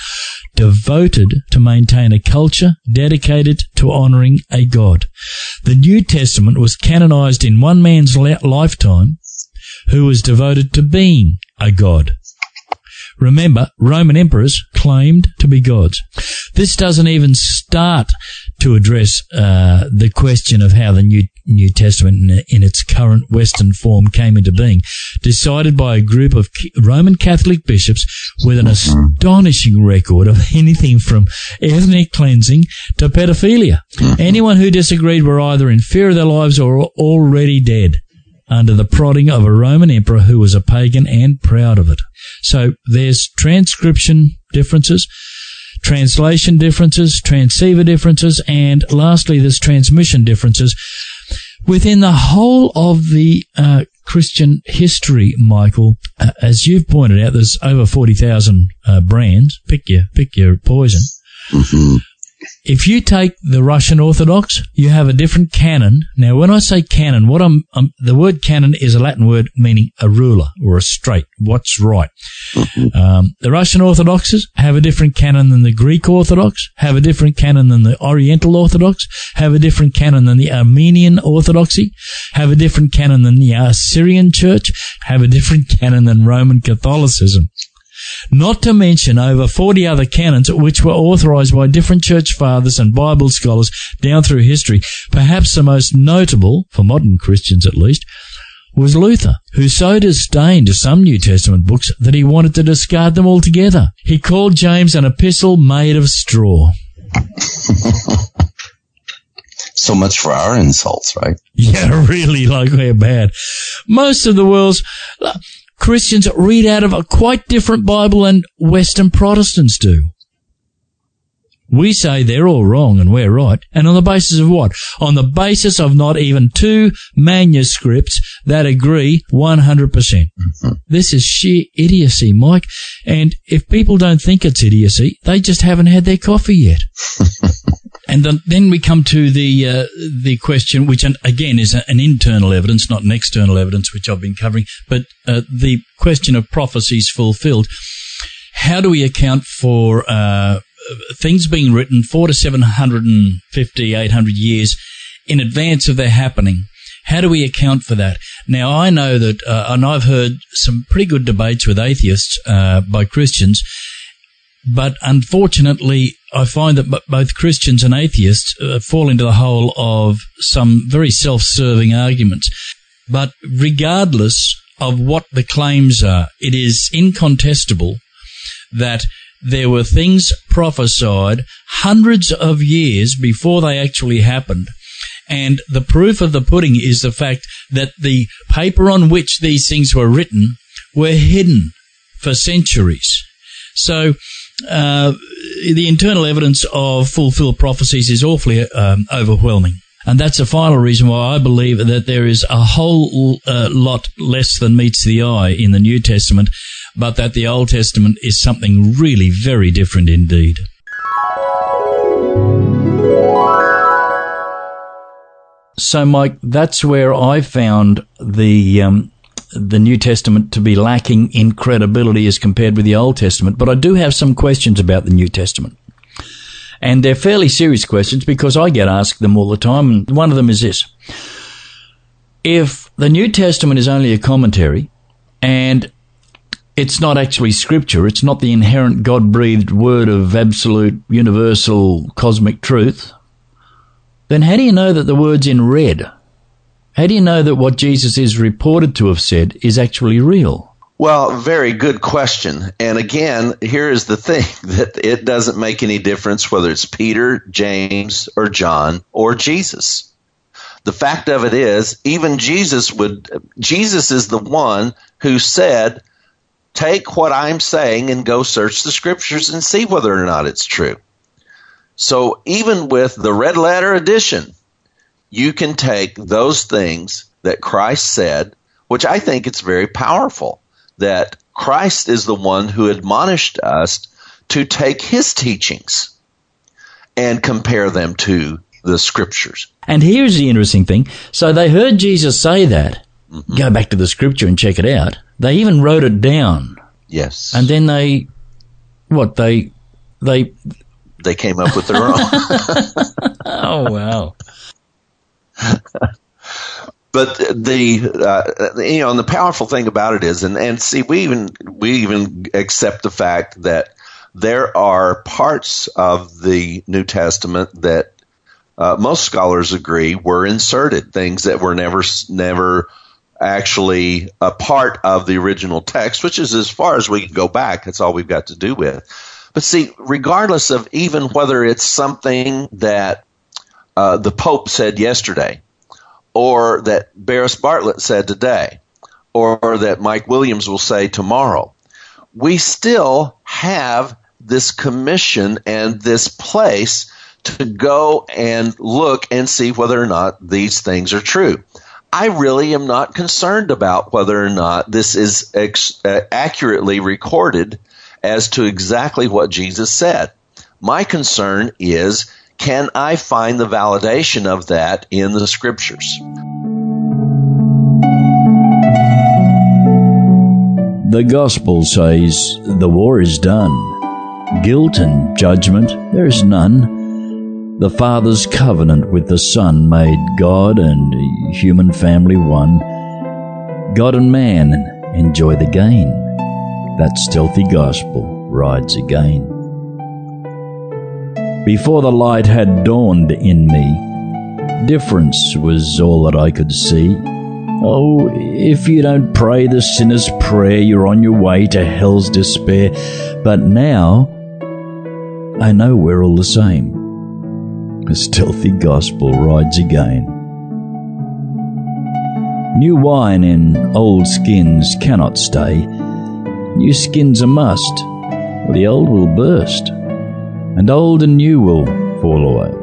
devoted to maintain a culture dedicated to honoring a God. The New Testament was canonized in one man's lifetime who was devoted to being a God. Remember, Roman emperors claimed to be gods. This doesn't even start to address the question of how the New Testament in its current Western form came into being, decided by a group of Roman Catholic bishops with an astonishing record of anything from ethnic cleansing to pedophilia. Anyone who disagreed were either in fear of their lives or already dead under the prodding of a Roman emperor who was a pagan and proud of it. So there's transcription differences, translation differences, transceiver differences, and lastly there's transmission differences. Within the whole of the Christian history, Michael, as you've pointed out, there's over 40,000 brands. Pick your poison. Mm-hmm. If you take the Russian Orthodox, you have a different canon. Now, when I say canon, the word canon is a Latin word meaning a ruler or a straight, what's right. The Russian Orthodoxes have a different canon than the Greek Orthodox, have a different canon than the Oriental Orthodox, have a different canon than the Armenian Orthodoxy, have a different canon than the Assyrian Church, have a different canon than Roman Catholicism. Not to mention over 40 other canons which were authorized by different church fathers and Bible scholars down through history. Perhaps the most notable, for modern Christians at least, was Luther, who so disdained some New Testament books that he wanted to discard them altogether. He called James an epistle made of straw. So much for our insults, right? Yeah, really, like we're bad. Most of the world's Christians read out of a quite different Bible than Western Protestants do. We say they're all wrong and we're right. And on the basis of what? On the basis of not even two manuscripts that agree 100%. Mm-hmm. This is sheer idiocy, Mike. And if people don't think it's idiocy, they just haven't had their coffee yet. And then we come to the question, which again is an internal evidence, not an external evidence, which I've been covering, but the question of prophecies fulfilled. How do we account for things being written 400 to 750, 800 years in advance of their happening? How do we account for that? Now, I know that, and I've heard some pretty good debates with atheists by Christians, but unfortunately, I find that both Christians and atheists fall into the hole of some very self-serving arguments. But regardless of what the claims are, it is incontestable that there were things prophesied hundreds of years before they actually happened. And the proof of the pudding is the fact that the paper on which these things were written were hidden for centuries. So the internal evidence of fulfilled prophecies is awfully overwhelming. And that's a final reason why I believe that there is a whole lot less than meets the eye in the New Testament, but that the Old Testament is something really very different indeed. So, Mike, that's where I found the New Testament to be lacking in credibility as compared with the Old Testament. But I do have some questions about the New Testament. And they're fairly serious questions because I get asked them all the time. And one of them is this. If the New Testament is only a commentary and it's not actually scripture, it's not the inherent God-breathed word of absolute, universal, cosmic truth, then how do you know that the word's in red? How do you know that what Jesus is reported to have said is actually real? Well, very good question. And again, here is the thing, that it doesn't make any difference whether it's Peter, James, or John, or Jesus. The fact of it is, even Jesus is the one who said, take what I'm saying and go search the scriptures and see whether or not it's true. So even with the red letter edition, you can take those things that Christ said, which I think it's very powerful, that Christ is the one who admonished us to take his teachings and compare them to the scriptures. And here's the interesting thing. So they heard Jesus say that. Mm-hmm. Go back to the scripture and check it out. They even wrote it down. Yes. And then they came up with their own. Oh, wow. But and the powerful thing about it is, and see, we even accept the fact that there are parts of the New Testament that most scholars agree were inserted, things that were never actually a part of the original text, which is as far as we can go back. That's all we've got to do with. But see, regardless of even whether it's something that the Pope said yesterday, or that Barris Bartlett said today, or that Mike Williams will say tomorrow, we still have this commission and this place to go and look and see whether or not these things are true. I really am not concerned about whether or not this is accurately recorded as to exactly what Jesus said. My concern is, can I find the validation of that in the scriptures? The gospel says the war is done. Guilt and judgment, there is none. The Father's covenant with the Son made God and human family one. God and man enjoy the gain. That stealthy gospel rides again. Before the light had dawned in me, difference was all that I could see. Oh, if you don't pray the sinner's prayer, you're on your way to hell's despair. But now, I know we're all the same. The stealthy gospel rides again. New wine in old skins cannot stay. New skins a must, or the old will burst, and old and new will fall away.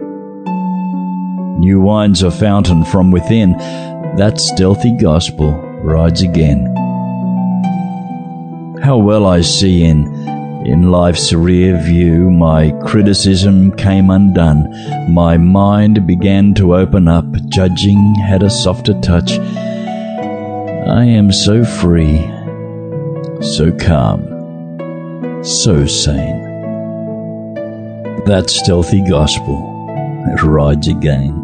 New wine's a fountain from within. That stealthy gospel rides again. How well I see in In life's rear view, my criticism came undone. My mind began to open up. Judging had a softer touch. I am so free, so calm, so sane. That stealthy gospel, it rides again.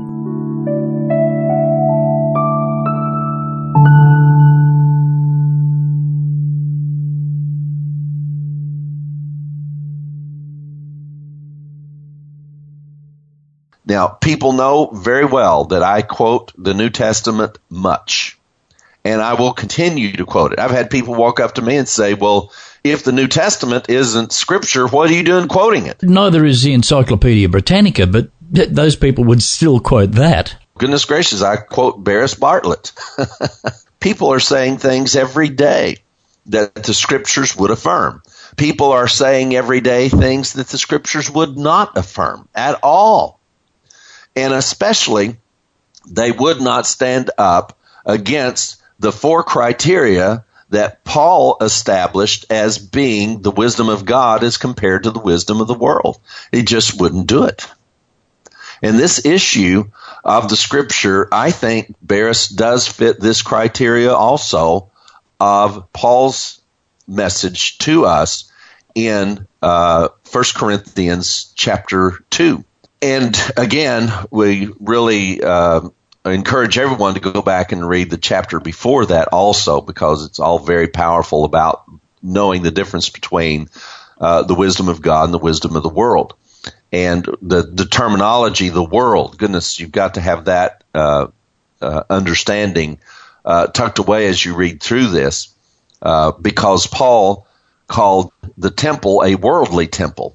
Now, people know very well that I quote the New Testament much, and I will continue to quote it. I've had people walk up to me and say, well, if the New Testament isn't Scripture, what are you doing quoting it? Neither is the Encyclopedia Britannica, but those people would still quote that. Goodness gracious, I quote Barris Bartlett. People are saying things every day that the Scriptures would affirm. People are saying every day things that the Scriptures would not affirm at all. And especially, they would not stand up against the 4 criteria that Paul established as being the wisdom of God as compared to the wisdom of the world. He just wouldn't do it. And this issue of the Scripture, I think Barris does fit this criteria also of Paul's message to us in 1 Corinthians chapter 2. And again, we really encourage everyone to go back and read the chapter before that also, because it's all very powerful about knowing the difference between the wisdom of God and the wisdom of the world. And the terminology, the world, goodness, you've got to have that understanding tucked away as you read through this, because Paul called the temple a worldly temple.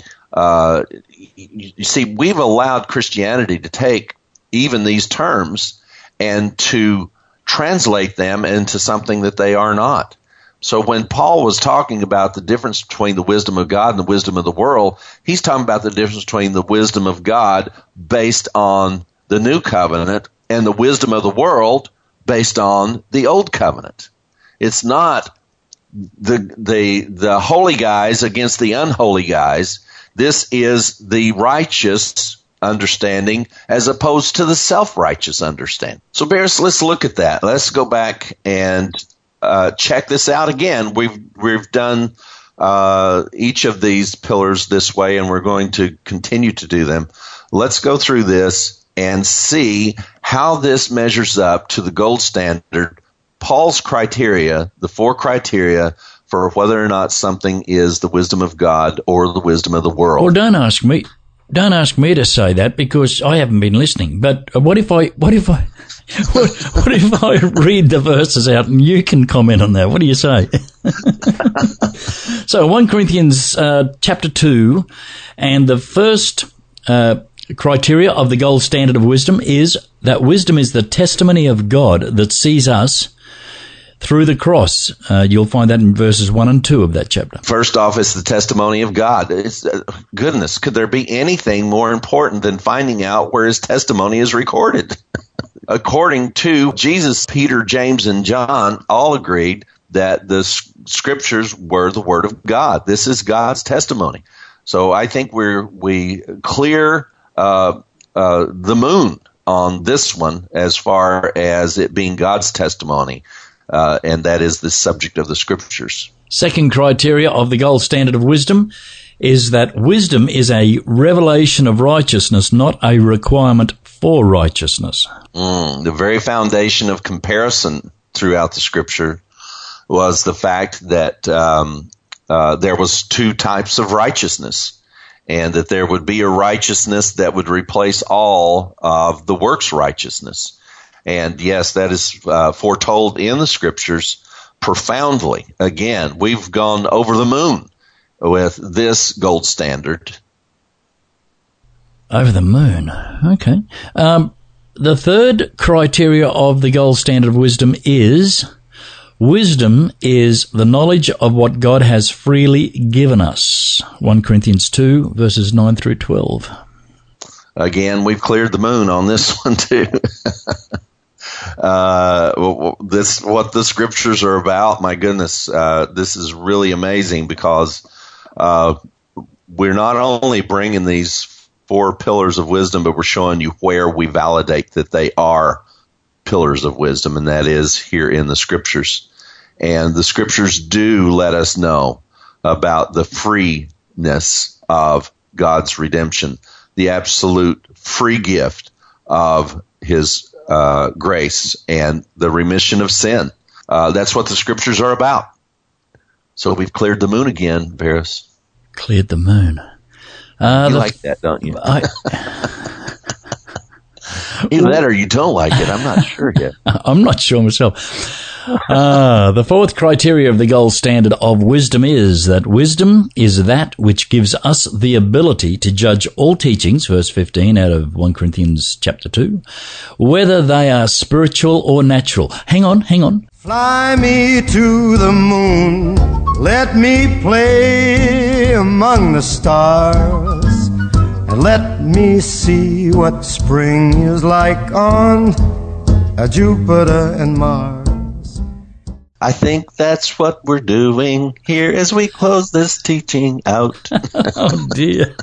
You see, we've allowed Christianity to take even these terms and to translate them into something that they are not. So when Paul was talking about the difference between the wisdom of God and the wisdom of the world, he's talking about the difference between the wisdom of God based on the new covenant and the wisdom of the world based on the old covenant. It's not the holy guys against the unholy guys. This is the righteous understanding as opposed to the self-righteous understanding. So, Barris, let's look at that. Let's go back and check this out again. We've done each of these pillars this way, and we're going to continue to do them. Let's go through this and see how this measures up to the gold standard, Paul's criteria, the 4 criteria for whether or not something is the wisdom of God or the wisdom of the world. Well, don't ask me to say that, because I haven't been listening. But what if I read the verses out and you can comment on that? What do you say? So 1 Corinthians chapter 2, and the first criteria of the gold standard of wisdom is that wisdom is the testimony of God that sees us through the cross. You'll find that in verses 1 and 2 of that chapter. First off, it's the testimony of God. Goodness, could there be anything more important than finding out where his testimony is recorded? According to Jesus, Peter, James, and John all agreed that the Scriptures were the Word of God. This is God's testimony. So I think we clear the moon on this one as far as it being God's testimony. And that is the subject of the Scriptures. Second criteria of the gold standard of wisdom is that wisdom is a revelation of righteousness, not a requirement for righteousness. The very foundation of comparison throughout the Scripture was the fact that there was 2 types of righteousness, and that there would be a righteousness that would replace all of the works righteousness. And yes, that is foretold in the Scriptures profoundly. Again, we've gone over the moon with this gold standard. Over the moon. Okay. The third criteria of the gold standard of wisdom is the knowledge of what God has freely given us. 1 Corinthians 2, verses 9 through 12. Again, we've cleared the moon on this one too. What the Scriptures are about, my goodness, this is really amazing, because we're not only bringing these 4 pillars of wisdom, but we're showing you where we validate that they are pillars of wisdom, and that is here in the Scriptures. And the Scriptures do let us know about the freeness of God's redemption, the absolute free gift of His grace and the remission of sin. That's what the Scriptures are about. So we've cleared the moon again, Paris. Cleared the moon. You like that, don't you? Either that or you don't like it. I'm not sure yet. I'm not sure myself. The 4th criteria of the gold standard of wisdom is that wisdom is that which gives us the ability to judge all teachings, verse 15 out of 1 Corinthians chapter 2, whether they are spiritual or natural. Hang on. Fly me to the moon, let me play among the stars, and let me see what spring is like on Jupiter and Mars. I think that's what we're doing here as we close this teaching out. Oh, dear.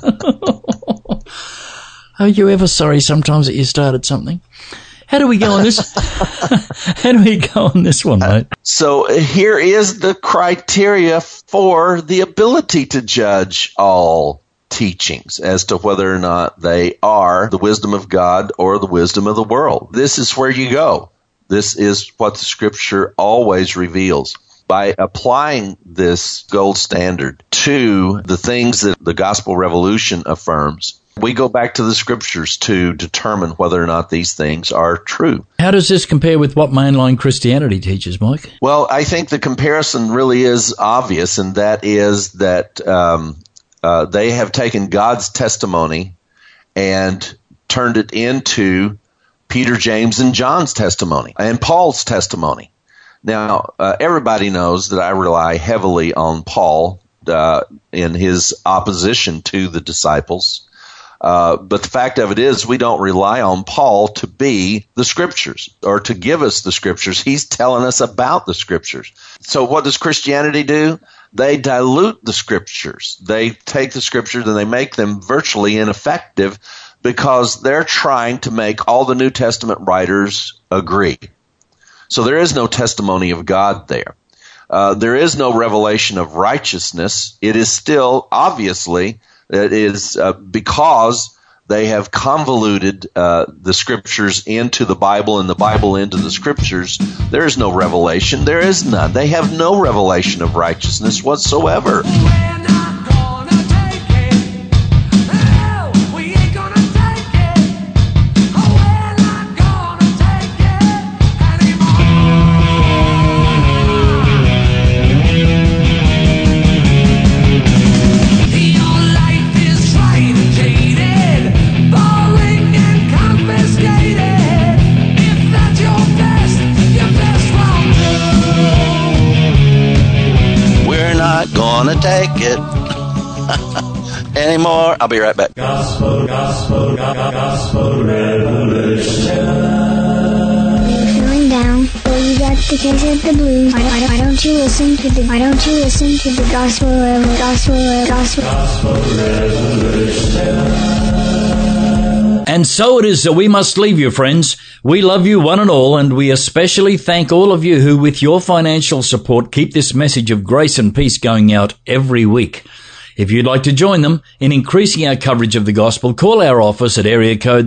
Are you ever sorry sometimes that you started something? How do we go on this? How do we go on this one, mate? So here is the criteria for the ability to judge all teachings as to whether or not they are the wisdom of God or the wisdom of the world. This is where you go. This is what the Scripture always reveals. By applying this gold standard to the things that the Gospel Revolution affirms, we go back to the Scriptures to determine whether or not these things are true. How does this compare with what mainline Christianity teaches, Mike? Well, I think the comparison really is obvious, and that is that they have taken God's testimony and turned it into Peter, James, and John's testimony and Paul's testimony. Now, everybody knows that I rely heavily on Paul in his opposition to the disciples. But the fact of it is, we don't rely on Paul to be the Scriptures or to give us the Scriptures. He's telling us about the Scriptures. So what does Christianity do? They dilute the Scriptures. They take the Scriptures and they make them virtually ineffective because they're trying to make all the New Testament writers agree. So there is no testimony of God there. There is no revelation of righteousness. It is still, obviously, it is because they have convoluted the Scriptures into the Bible and the Bible into the Scriptures. There is no revelation. There is none. They have no revelation of righteousness whatsoever. Gonna take it anymore. I'll be right back. Gospel Revolution. Feeling down, or you got the case of the blues. Why don't you listen to the gospel revolution? And so it is that we must leave you, friends. We love you one and all, and we especially thank all of you who, with your financial support, keep this message of grace and peace going out every week. If you'd like to join them in increasing our coverage of the gospel, call our office at area code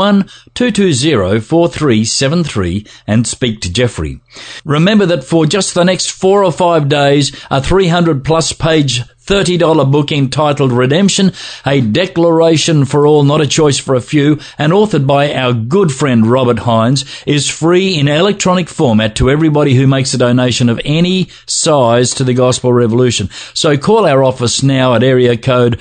321-220-4373 and speak to Jeffrey. Remember that for just the next 4 or 5 days, a 300-plus page $30 book entitled Redemption, A Declaration for All, Not a Choice for a Few, and authored by our good friend Robert Hines, is free in electronic format to everybody who makes a donation of any size to the Gospel Revolution. So call our office now at area code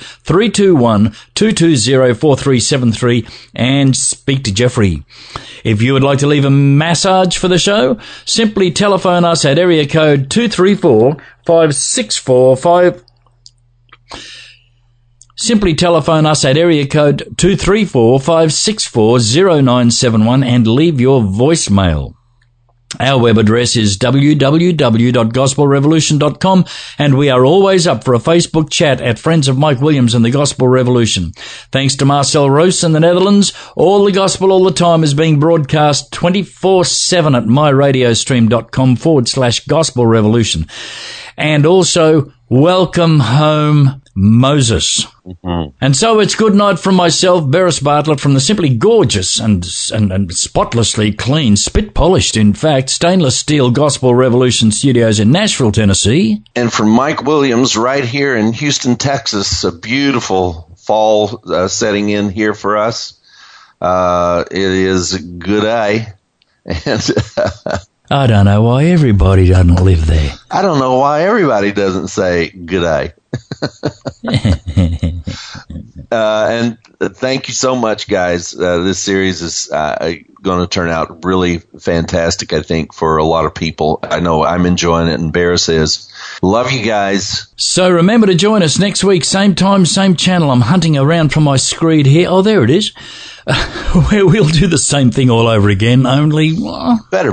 321-220-4373 and speak to Jeffrey. If you would like to leave a massage for the show, simply telephone us at area code 234-564-5... Simply telephone us at area code 234-564-0971 and leave your voicemail. Our web address is www.gospelrevolution.com, and we are always up for a Facebook chat at Friends of Mike Williams and the Gospel Revolution. Thanks to Marcel Roos in the Netherlands, All the Gospel All the Time is being broadcast 24/7 at myradiostream.com/Gospel Revolution. And also, welcome home, Moses. Mm-hmm. And so it's good night from myself, Beres Bartlett, from the simply gorgeous and spotlessly clean, spit-polished, in fact, stainless steel Gospel Revolution studios in Nashville, Tennessee. And from Mike Williams right here in Houston, Texas, a beautiful fall setting in here for us. It is good day. And I don't know why everybody doesn't live there. I don't know why everybody doesn't say good day. And thank you so much, guys. This series is going to turn out really fantastic, I think, for a lot of people. I know I'm enjoying it, and Beres is. Love you guys. So remember to join us next week, same time, same channel. I'm hunting around for my screed here. Oh, there it is. Where we'll do the same thing all over again, only better.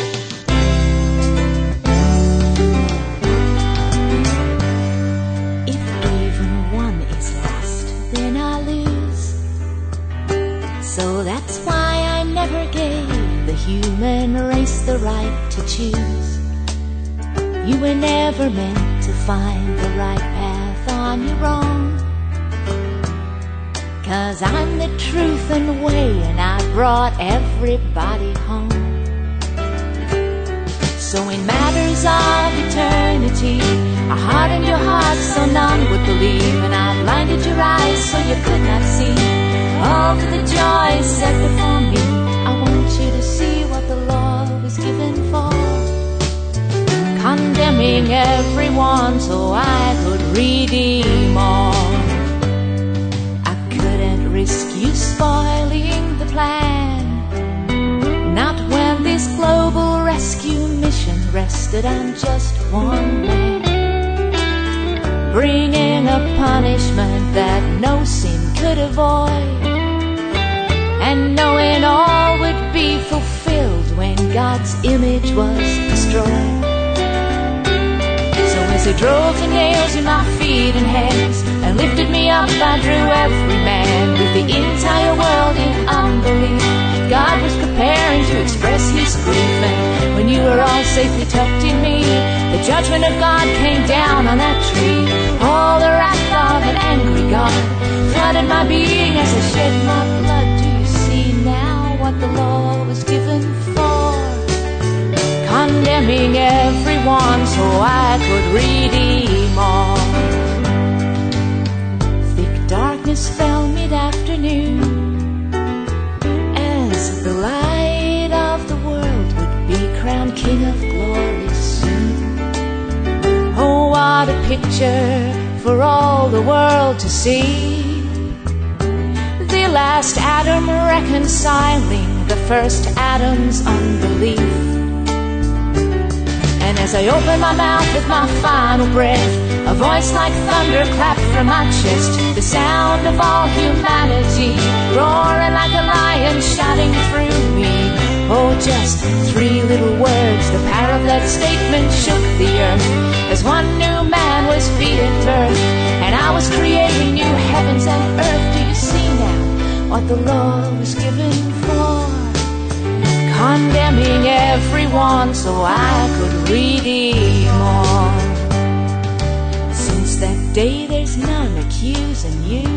Human race the right to choose. You were never meant to find the right path on your own. 'Cause I'm the truth and the way, and I brought everybody home. So in matters of eternity, I hardened your heart so none would believe, and I blinded your eyes so you could not see all of the joy set before me. I want you to see what the law was given for, condemning everyone so I could redeem all. I couldn't risk you spoiling the plan, not when this global rescue mission rested on just one man, bringing a punishment that no sin could avoid, and knowing all would be fulfilled when God's image was destroyed. So as he drove the nails in my feet and hands and lifted me up, I drew every man with the entire world in unbelief. God was preparing to express his grief, and when you were all safely tucked in me, the judgment of God came down on that tree. All the wrath of an angry God flooded my being as I shed my blood. Now what the law was given for, condemning everyone so I could redeem all. Thick darkness fell mid-afternoon as the light of the world would be crowned King of Glory soon. Oh, what a picture for all the world to see, the last Adam reconciling the first Adam's unbelief. And as I opened my mouth with my final breath, a voice like thunder clapped from my chest, the sound of all humanity roaring like a lion shouting through me. Oh, just three little words, the power of that statement shook the earth as one new man was feeding birth, and I was creating new heavens and earth. Do you see now what the law was given for, condemning everyone so I could redeem all. Since that day there's none accusing you,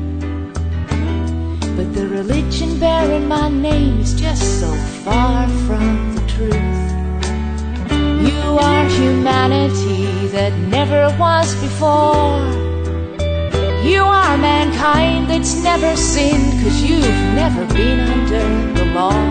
but the religion bearing my name is just so far from the truth. You are humanity that never was before. You are mankind that's never sinned, 'cause you've never been under the law.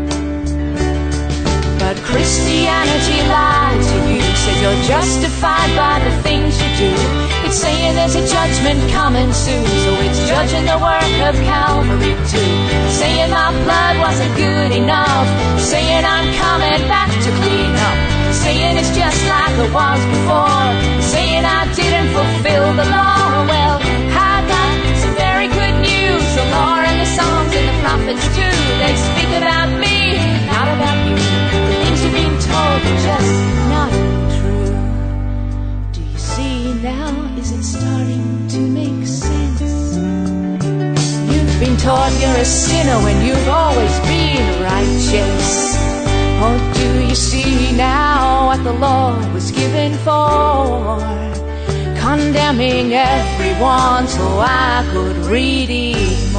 But Christianity lied to you, said you're justified by the things you do. It's saying there's a judgment coming soon, so it's judging the work of Calvary too. Saying my blood wasn't good enough, saying I'm coming back to clean up, saying it's just like it was before, saying I didn't fulfill the law. Well, I got some very good news. The law and the Psalms and the prophets too, they speak about me, not about you. The things you've been now is it starting to make sense? You've been taught you're a sinner when you've always been righteous. Oh, do you see now what the law was given for? Condemning everyone so I could redeem